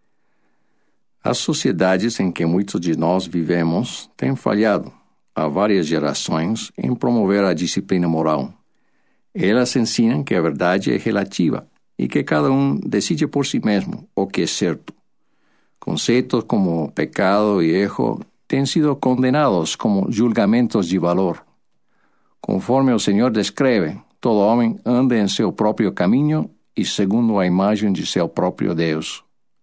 As sociedades em que muitos de nós vivemos têm falhado há várias gerações em promover a disciplina moral. Elas ensinam que a verdade é relativa e que cada um decide por si mesmo o que é certo. Conceitos como pecado e erro têm sido condenados como julgamentos de valor. Conforme o Senhor descreve, todo homem anda em seu próprio caminho e segundo a imagem de seu próprio Deus.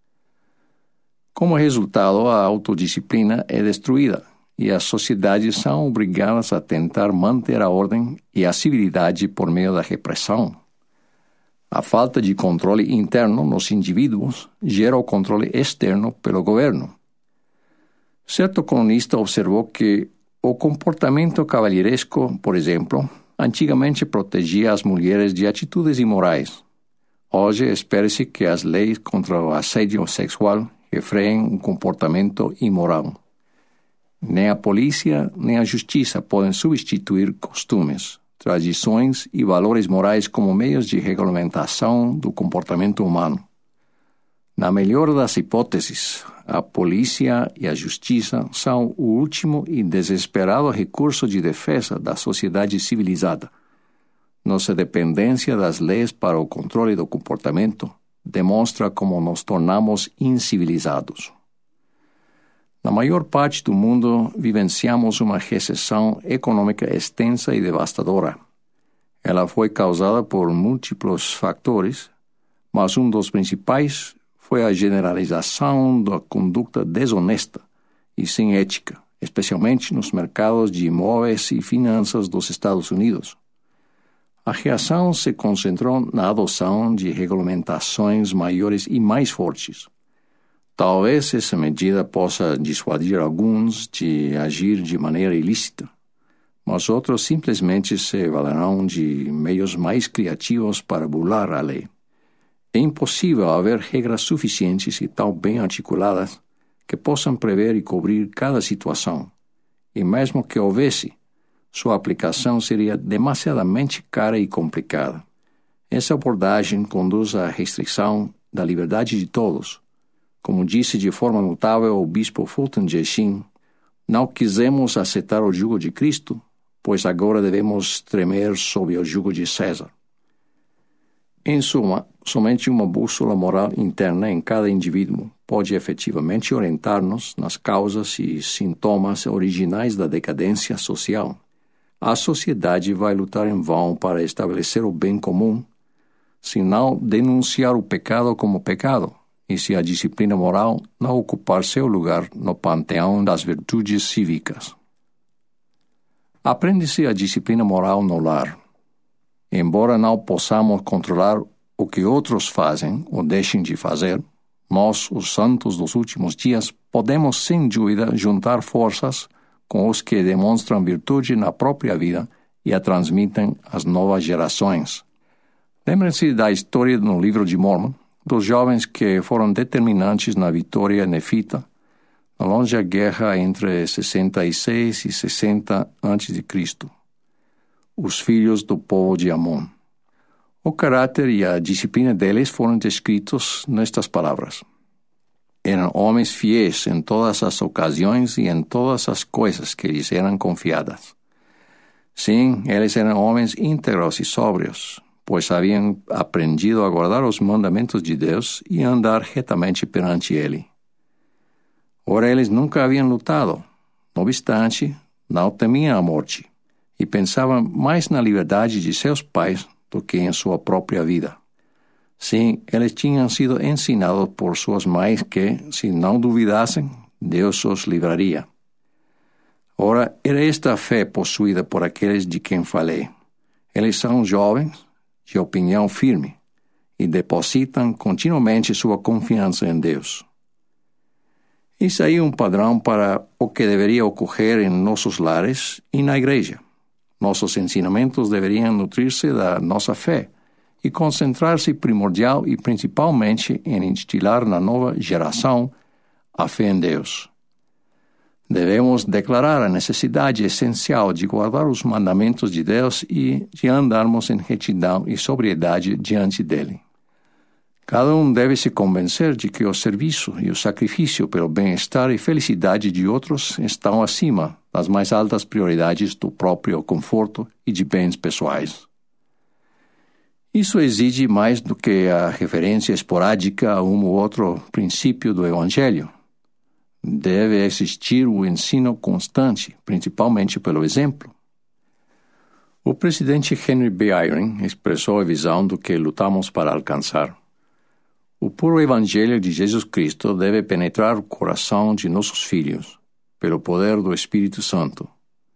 Como resultado, a autodisciplina é destruída e as sociedades são obrigadas a tentar manter a ordem e a civilidade por meio da repressão. A falta de controle interno nos indivíduos gera o controle externo pelo governo. Certo colunista observou que o comportamento cavalheiresco, por exemplo, antigamente protegia as mulheres de atitudes imorais. Hoje espera-se que as leis contra o assédio sexual refreiem um comportamento imoral. Nem a polícia nem a justiça podem substituir costumes, tradições e valores morais como meios de regulamentação do comportamento humano. Na melhor das hipóteses, a polícia e a justiça são o último e desesperado recurso de defesa da sociedade civilizada. Nossa dependência das leis para o controle do comportamento demonstra como nos tornamos incivilizados. Na maior parte do mundo, vivenciamos uma recessão econômica extensa e devastadora. Ela foi causada por múltiplos fatores, mas um dos principais foi a generalização da conduta desonesta e sem ética, especialmente nos mercados de imóveis e finanças dos Estados Unidos. A reação se concentrou na adoção de regulamentações maiores e mais fortes. Talvez essa medida possa dissuadir alguns de agir de maneira ilícita, mas outros simplesmente se valerão de meios mais criativos para burlar a lei. É impossível haver regras suficientes e tão bem articuladas que possam prever e cobrir cada situação, e mesmo que houvesse, sua aplicação seria demasiadamente cara e complicada. Essa abordagem conduz à restrição da liberdade de todos. Como disse de forma notável o bispo Fulton J. Sheen, não quisemos aceitar o jugo de Cristo, pois agora devemos tremer sob o jugo de César. Em suma, somente uma bússola moral interna em cada indivíduo pode efetivamente orientar-nos nas causas e sintomas originais da decadência social. A sociedade vai lutar em vão para estabelecer o bem comum, se não denunciar o pecado como pecado, e se a disciplina moral não ocupar seu lugar no panteão das virtudes cívicas. Aprende-se a disciplina moral no lar. Embora não possamos controlar o que outros fazem ou deixem de fazer, nós, os santos dos últimos dias, podemos sem dúvida juntar forças com os que demonstram virtude na própria vida e a transmitem às novas gerações. Lembrem-se da história no livro de Mormon, dos jovens que foram determinantes na vitória nefita, na longa guerra entre 66 e 60 a.C., os filhos do povo de Amon. O caráter e a disciplina deles foram descritos nestas palavras. Eram homens fiéis em todas as ocasiões e em todas as coisas que lhes eram confiadas. Sim, eles eram homens íntegros e sóbrios, pois haviam aprendido a guardar os mandamentos de Deus e a andar retamente perante Ele. Ora, eles nunca haviam lutado. No obstante, não temiam a morte, e pensavam mais na liberdade de seus pais do que em sua própria vida. Sim, eles tinham sido ensinados por suas mães que, se não duvidassem, Deus os livraria. Ora, era esta a fé possuída por aqueles de quem falei. Eles são jovens, de opinião firme, e depositam continuamente sua confiança em Deus. Isso aí é um padrão para o que deveria ocorrer em nossos lares e na igreja. Nossos ensinamentos deveriam nutrir-se da nossa fé e concentrar-se primordial e principalmente em instilar na nova geração a fé em Deus. Devemos declarar a necessidade essencial de guardar os mandamentos de Deus e de andarmos em retidão e sobriedade diante dele. Cada um deve se convencer de que o serviço e o sacrifício pelo bem-estar e felicidade de outros estão acima das mais altas prioridades do próprio conforto e de bens pessoais. Isso exige mais do que a referência esporádica a um ou outro princípio do Evangelho. Deve existir o ensino constante, principalmente pelo exemplo. O presidente Henry B. Eyring expressou a visão do que lutamos para alcançar. O puro Evangelho de Jesus Cristo deve penetrar o coração de nossos filhos, pelo poder do Espírito Santo.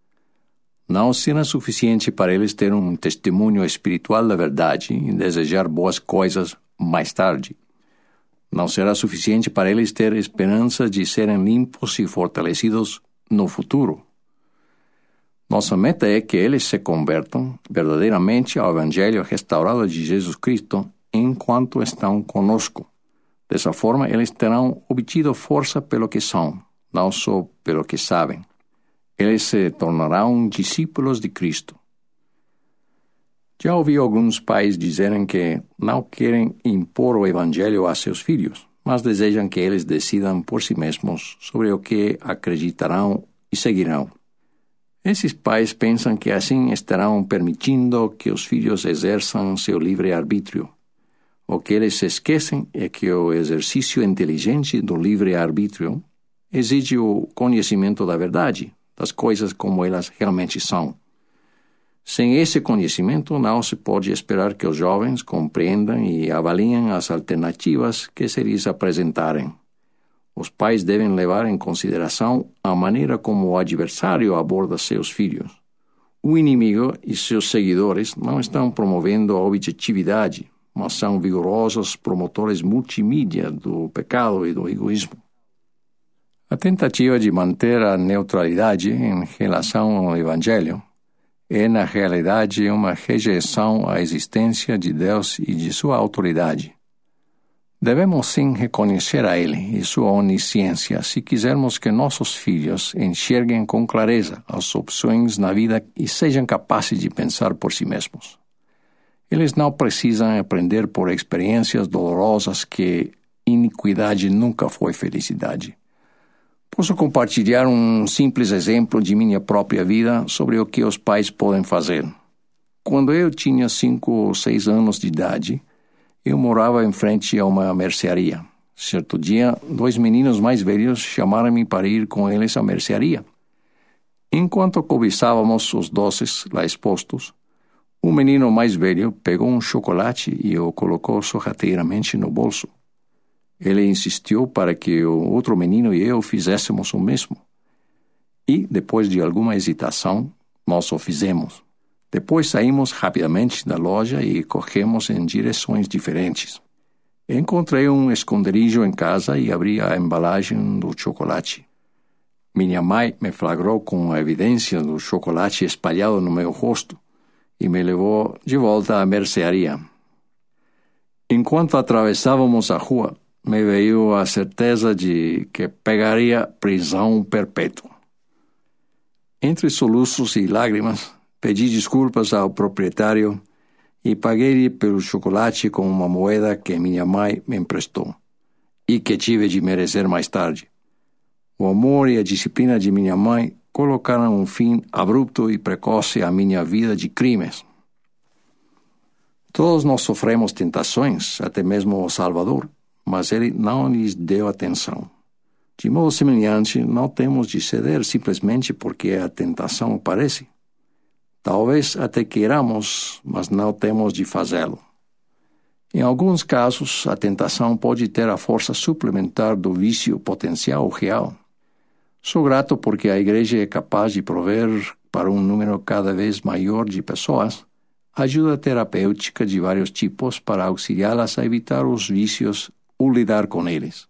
Não será suficiente para eles ter um testemunho espiritual da verdade e desejar boas coisas mais tarde. Não será suficiente para eles ter esperança de serem limpos e fortalecidos no futuro. Nossa meta é que eles se convertam verdadeiramente ao Evangelho restaurado de Jesus Cristo enquanto estão conosco. Dessa forma, eles terão obtido força pelo que são, não só pelo que sabem. Eles se tornarão discípulos de Cristo. Já ouvi alguns pais dizerem que não querem impor o Evangelho a seus filhos, mas desejam que eles decidam por si mesmos sobre o que acreditarão e seguirão. Esses pais pensam que assim estarão permitindo que os filhos exerçam seu livre-arbítrio. O que eles se esquecem é que o exercício inteligente do livre-arbítrio exige o conhecimento da verdade, das coisas como elas realmente são. Sem esse conhecimento, não se pode esperar que os jovens compreendam e avaliem as alternativas que se lhes apresentarem. Os pais devem levar em consideração a maneira como o adversário aborda seus filhos. O inimigo e seus seguidores não estão promovendo a objetividade, mas são vigorosos promotores multimídia do pecado e do egoísmo. A tentativa de manter a neutralidade em relação ao Evangelho é, na realidade, uma rejeição à existência de Deus e de sua autoridade. Devemos sim reconhecer a Ele e sua onisciência se quisermos que nossos filhos enxerguem com clareza as opções na vida e sejam capazes de pensar por si mesmos. Eles não precisam aprender por experiências dolorosas que iniquidade nunca foi felicidade. Posso compartilhar um simples exemplo de minha própria vida sobre o que os pais podem fazer. Quando eu tinha 5 ou 6 anos de idade, eu morava em frente a uma mercearia. Certo dia, 2 meninos mais velhos chamaram-me para ir com eles à mercearia. Enquanto cobiçávamos os doces lá expostos, o menino mais velho pegou um chocolate e o colocou sorrateiramente no bolso. Ele insistiu para que o outro menino e eu fizéssemos o mesmo. E, depois de alguma hesitação, nós o fizemos. Depois saímos rapidamente da loja e corremos em direções diferentes. Encontrei um esconderijo em casa e abri a embalagem do chocolate. Minha mãe me flagrou com a evidência do chocolate espalhado no meu rosto e me levou de volta à mercearia. Enquanto atravessávamos a rua, me veio a certeza de que pegaria prisão perpétua. Entre soluços e lágrimas, pedi desculpas ao proprietário e paguei-lhe pelo chocolate com uma moeda que minha mãe me emprestou e que tive de merecer mais tarde. O amor e a disciplina de minha mãe colocaram um fim abrupto e precoce à minha vida de crimes. Todos nós sofremos tentações, até mesmo o Salvador, mas ele não lhes deu atenção. De modo semelhante, não temos de ceder simplesmente porque a tentação aparece. Talvez até queiramos, mas não temos de fazê-lo. Em alguns casos, a tentação pode ter a força suplementar do vício potencial real. Sou grato porque a Igreja é capaz de prover para um número cada vez maior de pessoas ajuda terapêutica de vários tipos para auxiliá-las a evitar os vícios ou lidar com eles.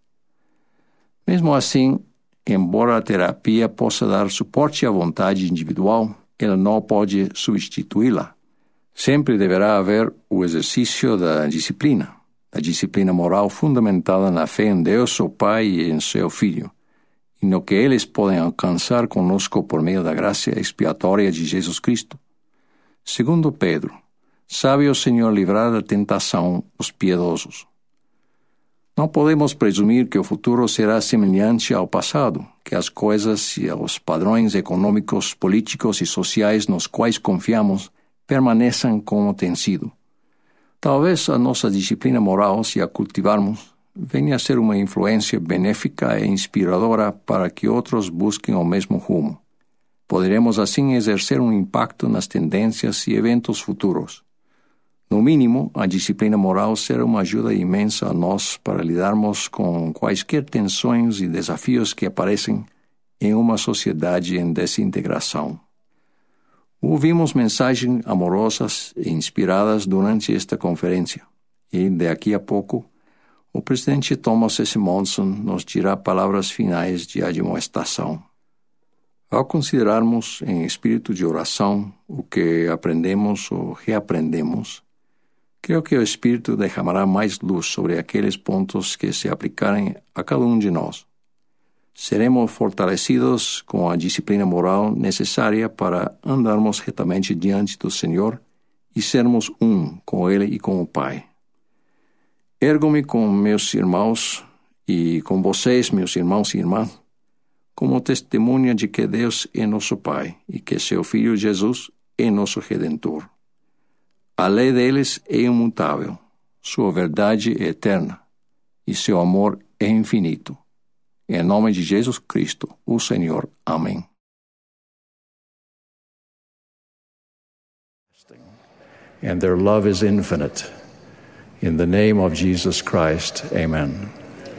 Mesmo assim, embora a terapia possa dar suporte à vontade individual, ela não pode substituí-la. Sempre deverá haver o exercício da disciplina moral fundamentada na fé em Deus, o Pai e em seu Filho, e no que eles podem alcançar conosco por meio da graça expiatória de Jesus Cristo. Segundo Pedro, sabe o Senhor livrar da tentação os piedosos. Não podemos presumir que o futuro será semelhante ao passado, que as coisas e os padrões econômicos, políticos e sociais nos quais confiamos permaneçam como têm sido. Talvez a nossa disciplina moral, se a cultivarmos, venha a ser uma influência benéfica e inspiradora para que outros busquem o mesmo rumo. Poderemos assim exercer um impacto nas tendências e eventos futuros. No mínimo, a disciplina moral será uma ajuda imensa a nós para lidarmos com quaisquer tensões e desafios que aparecem em uma sociedade em desintegração. Ouvimos mensagens amorosas e inspiradas durante esta conferência e, daqui a pouco, o presidente Thomas S. Monson nos dirá palavras finais de admoestação. Ao considerarmos em espírito de oração o que aprendemos ou reaprendemos, creio que o Espírito derramará mais luz sobre aqueles pontos que se aplicarem a cada um de nós. Seremos fortalecidos com a disciplina moral necessária para andarmos retamente diante do Senhor e sermos um com Ele e com o Pai. Ergo-me com meus irmãos e com vocês, meus irmãos e irmãs, como testemunha de que Deus é nosso Pai e que seu Filho Jesus é nosso Redentor. A lei deles é imutável, sua verdade é eterna e seu amor é infinito. Em nome de Jesus Cristo, o Senhor. Amém. And their love is infinite. In the name of Jesus Christ, amen.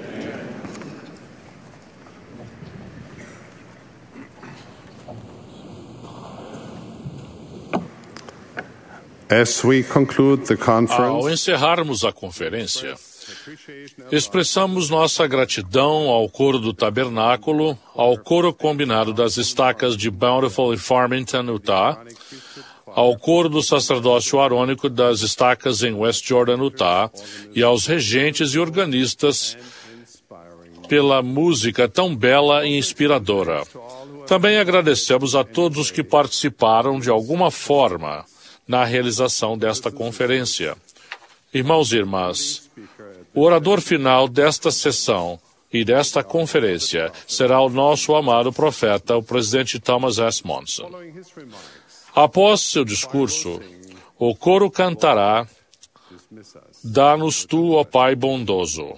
As we conclude the conference, Ao encerrarmos a conferência, expressamos nossa gratidão ao coro do tabernáculo, ao coro combinado das estacas de Bountiful e Farmington, Utah, ao coro do sacerdócio arônico das estacas em West Jordan, Utah, e aos regentes e organistas pela música tão bela e inspiradora. Também agradecemos a todos os que participaram de alguma forma na realização desta conferência. Irmãos e irmãs, o orador final desta sessão e desta conferência será o nosso amado profeta, o presidente Thomas S. Monson. Após seu discurso, o coro cantará Dá-nos tu, ó Pai bondoso.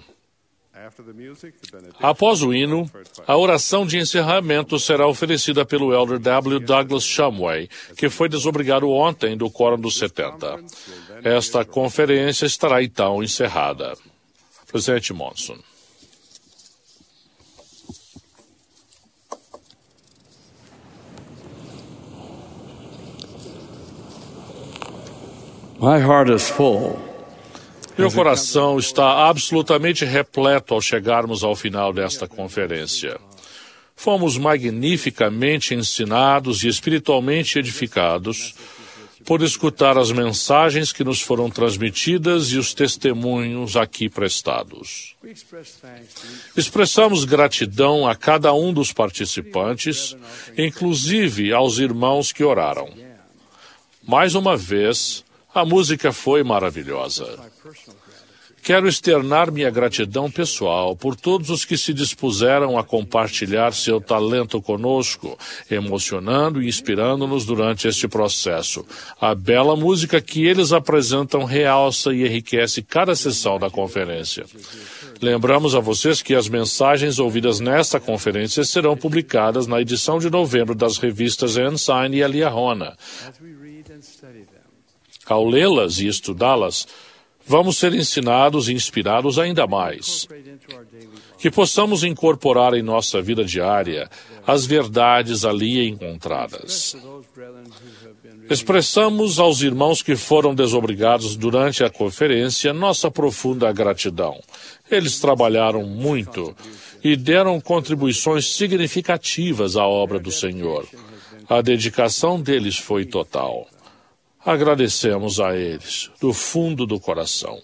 Após o hino, a oração de encerramento será oferecida pelo Elder W. Douglas Shumway, que foi desobrigado ontem do Quórum dos 70. Esta conferência estará então encerrada. Presidente Monson. My heart is full. Meu coração está absolutamente repleto ao chegarmos ao final desta conferência. Fomos magnificamente ensinados e espiritualmente edificados por escutar as mensagens que nos foram transmitidas e os testemunhos aqui prestados. Expressamos gratidão a cada um dos participantes, inclusive aos irmãos que oraram. Mais uma vez, a música foi maravilhosa. Quero externar minha gratidão pessoal por todos os que se dispuseram a compartilhar seu talento conosco, emocionando e inspirando-nos durante este processo. A bela música que eles apresentam realça e enriquece cada sessão da conferência. Lembramos a vocês que as mensagens ouvidas nesta conferência serão publicadas na edição de novembro das revistas Ensign e Liahona. Ao lê-las e estudá-las, vamos ser ensinados e inspirados ainda mais. Que possamos incorporar em nossa vida diária as verdades ali encontradas. Expressamos aos irmãos que foram desobrigados durante a conferência nossa profunda gratidão. Eles trabalharam muito e deram contribuições significativas à obra do Senhor. A dedicação deles foi total. Agradecemos a eles, do fundo do coração.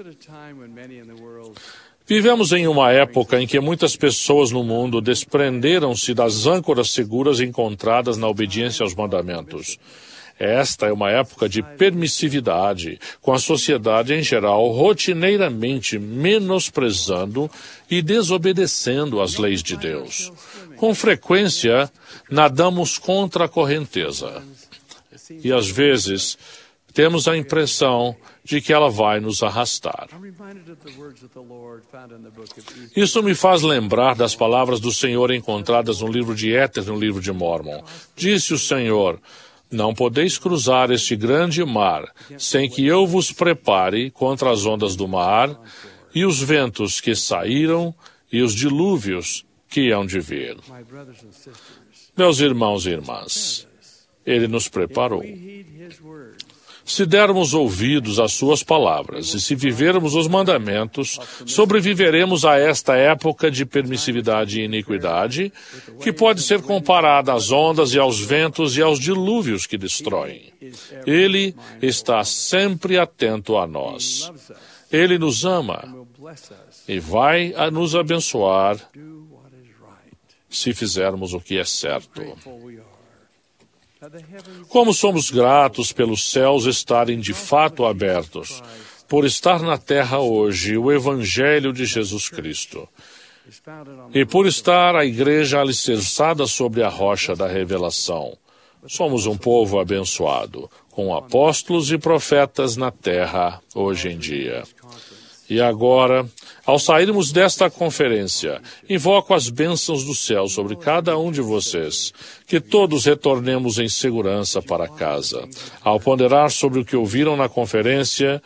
Vivemos em uma época em que muitas pessoas no mundo desprenderam-se das âncoras seguras encontradas na obediência aos mandamentos. Esta é uma época de permissividade, com a sociedade em geral rotineiramente menosprezando e desobedecendo às leis de Deus. Com frequência, nadamos contra a correnteza. E às vezes temos a impressão de que ela vai nos arrastar. Isso me faz lembrar das palavras do Senhor encontradas no livro de Éter, no livro de Mórmon. Disse o Senhor: não podeis cruzar este grande mar sem que eu vos prepare contra as ondas do mar e os ventos que saíram e os dilúvios que hão de vir. Meus irmãos e irmãs, Ele nos preparou. Se dermos ouvidos às suas palavras e se vivermos os mandamentos, sobreviveremos a esta época de permissividade e iniquidade, que pode ser comparada às ondas e aos ventos e aos dilúvios que destroem. Ele está sempre atento a nós. Ele nos ama e vai nos abençoar se fizermos o que é certo. Como somos gratos pelos céus estarem de fato abertos, por estar na terra hoje o Evangelho de Jesus Cristo, e por estar a igreja alicerçada sobre a rocha da revelação. Somos um povo abençoado, com apóstolos e profetas na terra hoje em dia. E agora, ao sairmos desta conferência, invoco as bênçãos do céu sobre cada um de vocês, que todos retornemos em segurança para casa. Ao ponderar sobre o que ouviram na conferência,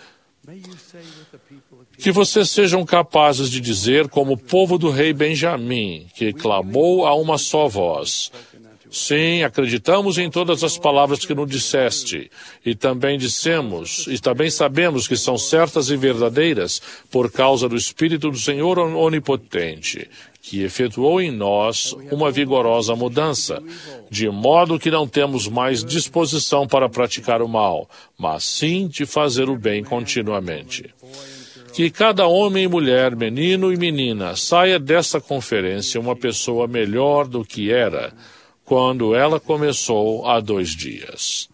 que vocês sejam capazes de dizer, como o povo do rei Benjamim, que clamou a uma só voz: Sim, acreditamos em todas as palavras que nos disseste, e também sabemos que são certas e verdadeiras por causa do Espírito do Senhor Onipotente, que efetuou em nós uma vigorosa mudança, de modo que não temos mais disposição para praticar o mal, mas sim de fazer o bem continuamente. Que cada homem e mulher, menino e menina, saia desta conferência uma pessoa melhor do que era quando ela começou há 2 dias.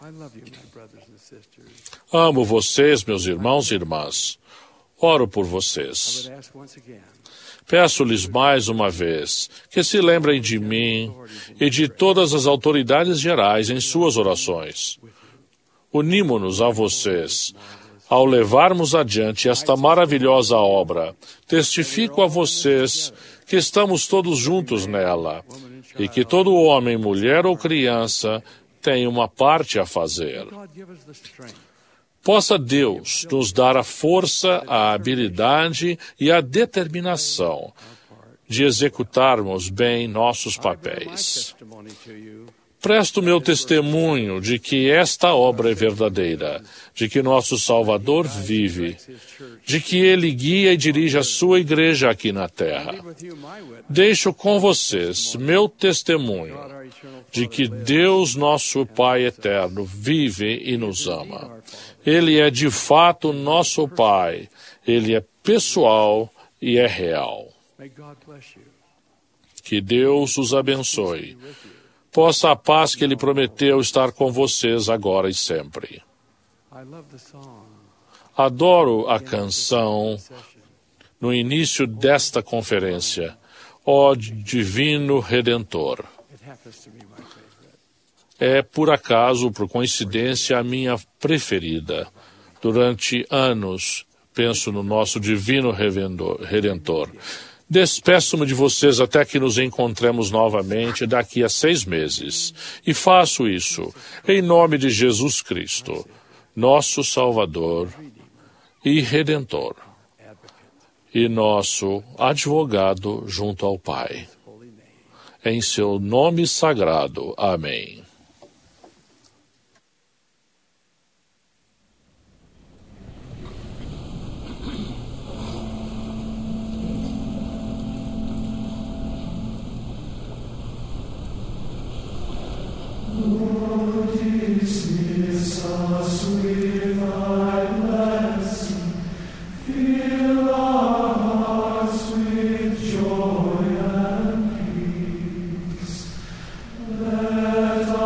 Amo vocês, meus irmãos e irmãs. Oro por vocês. Peço-lhes mais uma vez que se lembrem de mim e de todas as autoridades gerais em suas orações. Unimo-nos a vocês ao levarmos adiante esta maravilhosa obra. Testifico a vocês que estamos todos juntos nela e que todo homem, mulher ou criança tem uma parte a fazer. Possa Deus nos dar a força, a habilidade e a determinação de executarmos bem nossos papéis. Presto meu testemunho de que esta obra é verdadeira, de que nosso Salvador vive, de que Ele guia e dirige a sua igreja aqui na terra. Deixo com vocês meu testemunho de que Deus, nosso Pai eterno, vive e nos ama. Ele é de fato nosso Pai. Ele é pessoal e é real. Que Deus os abençoe. Possa a paz que Ele prometeu estar com vocês agora e sempre. Adoro a canção no início desta conferência, ó Divino Redentor. É, por acaso, por coincidência, a minha preferida. Durante anos, penso no nosso Divino Redentor. Despeço-me de vocês até que nos encontremos novamente daqui a 6 meses. E faço isso em nome de Jesus Cristo, nosso Salvador e Redentor, e nosso advogado junto ao Pai. Em seu nome sagrado. Amém. Let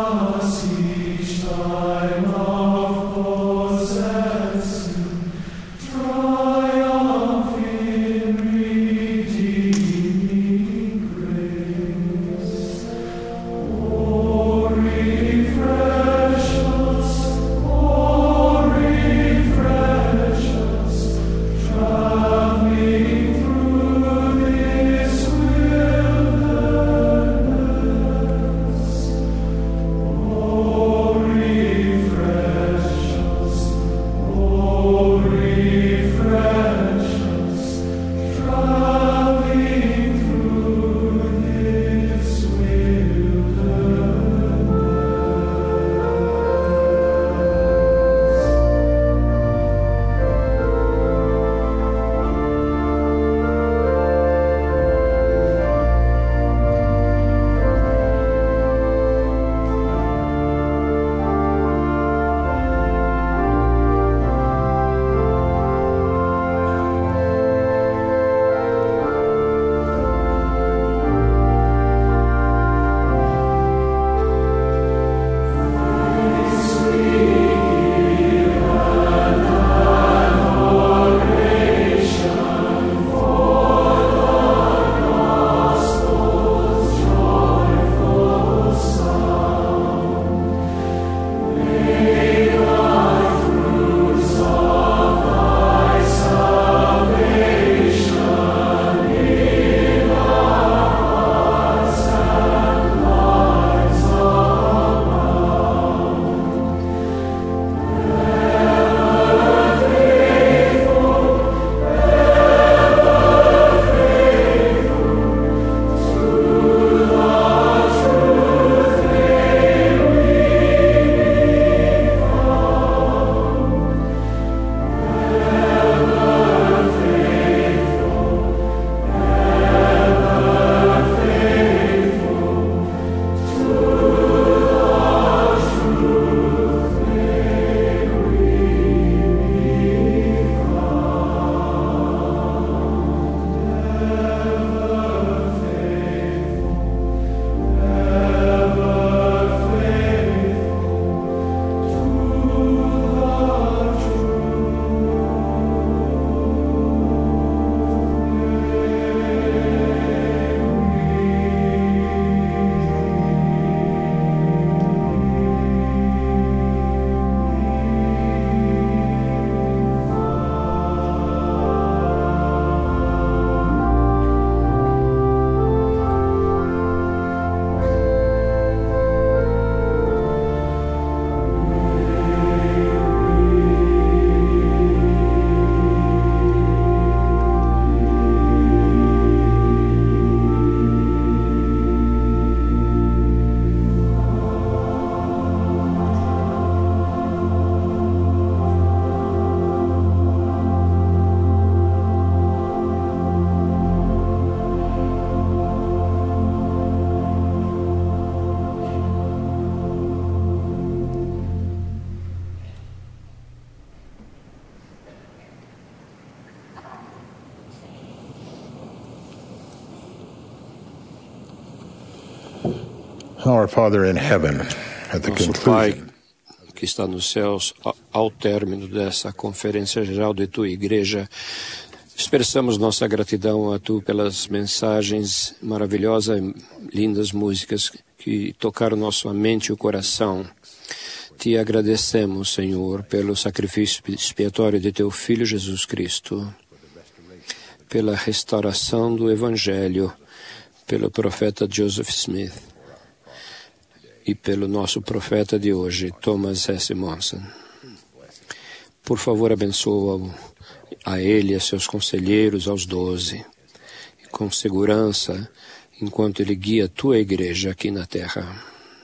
Our Father in heaven, at the Nosso Pai, conclusion que está nos céus, ao término dessa conferência geral de tua igreja, expressamos nossa gratidão a tu pelas mensagens maravilhosas e lindas músicas que tocaram nossa mente e o coração. Te agradecemos, Senhor, pelo sacrifício expiatório de teu Filho Jesus Cristo, pela restauração do Evangelho, pelo profeta Joseph Smith e pelo nosso profeta de hoje, Thomas S. Monson. Por favor, abençoa a ele e a seus conselheiros, aos 12, com segurança, enquanto ele guia a tua igreja aqui na terra.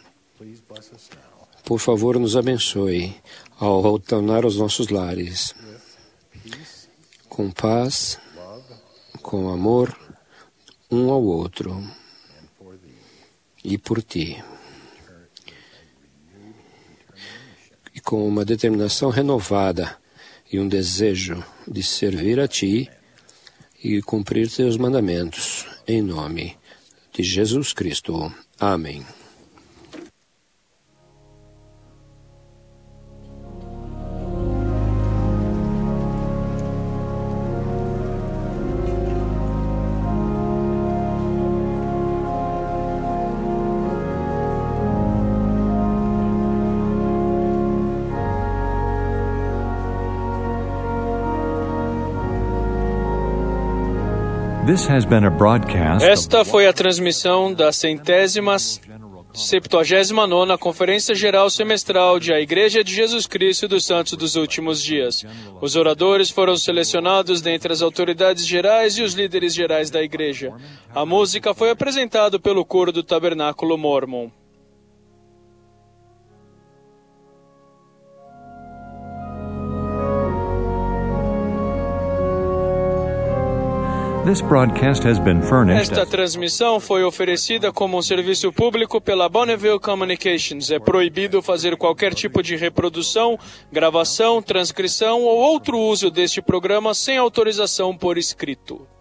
Por favor, nos abençoe ao retornar aos nossos lares, com paz, com amor, um ao outro e por ti. E com uma determinação renovada e um desejo de servir a ti e cumprir teus mandamentos, em nome de Jesus Cristo. Amém. Esta foi a transmissão da 179ª Conferência Geral Semestral de A Igreja de Jesus Cristo dos Santos dos Últimos Dias. Os oradores foram selecionados dentre as autoridades gerais e os líderes gerais da Igreja. A música foi apresentada pelo coro do Tabernáculo Mórmon. Esta transmissão foi oferecida como um serviço público pela Bonneville Communications. É proibido fazer qualquer tipo de reprodução, gravação, transcrição ou outro uso deste programa sem autorização por escrito.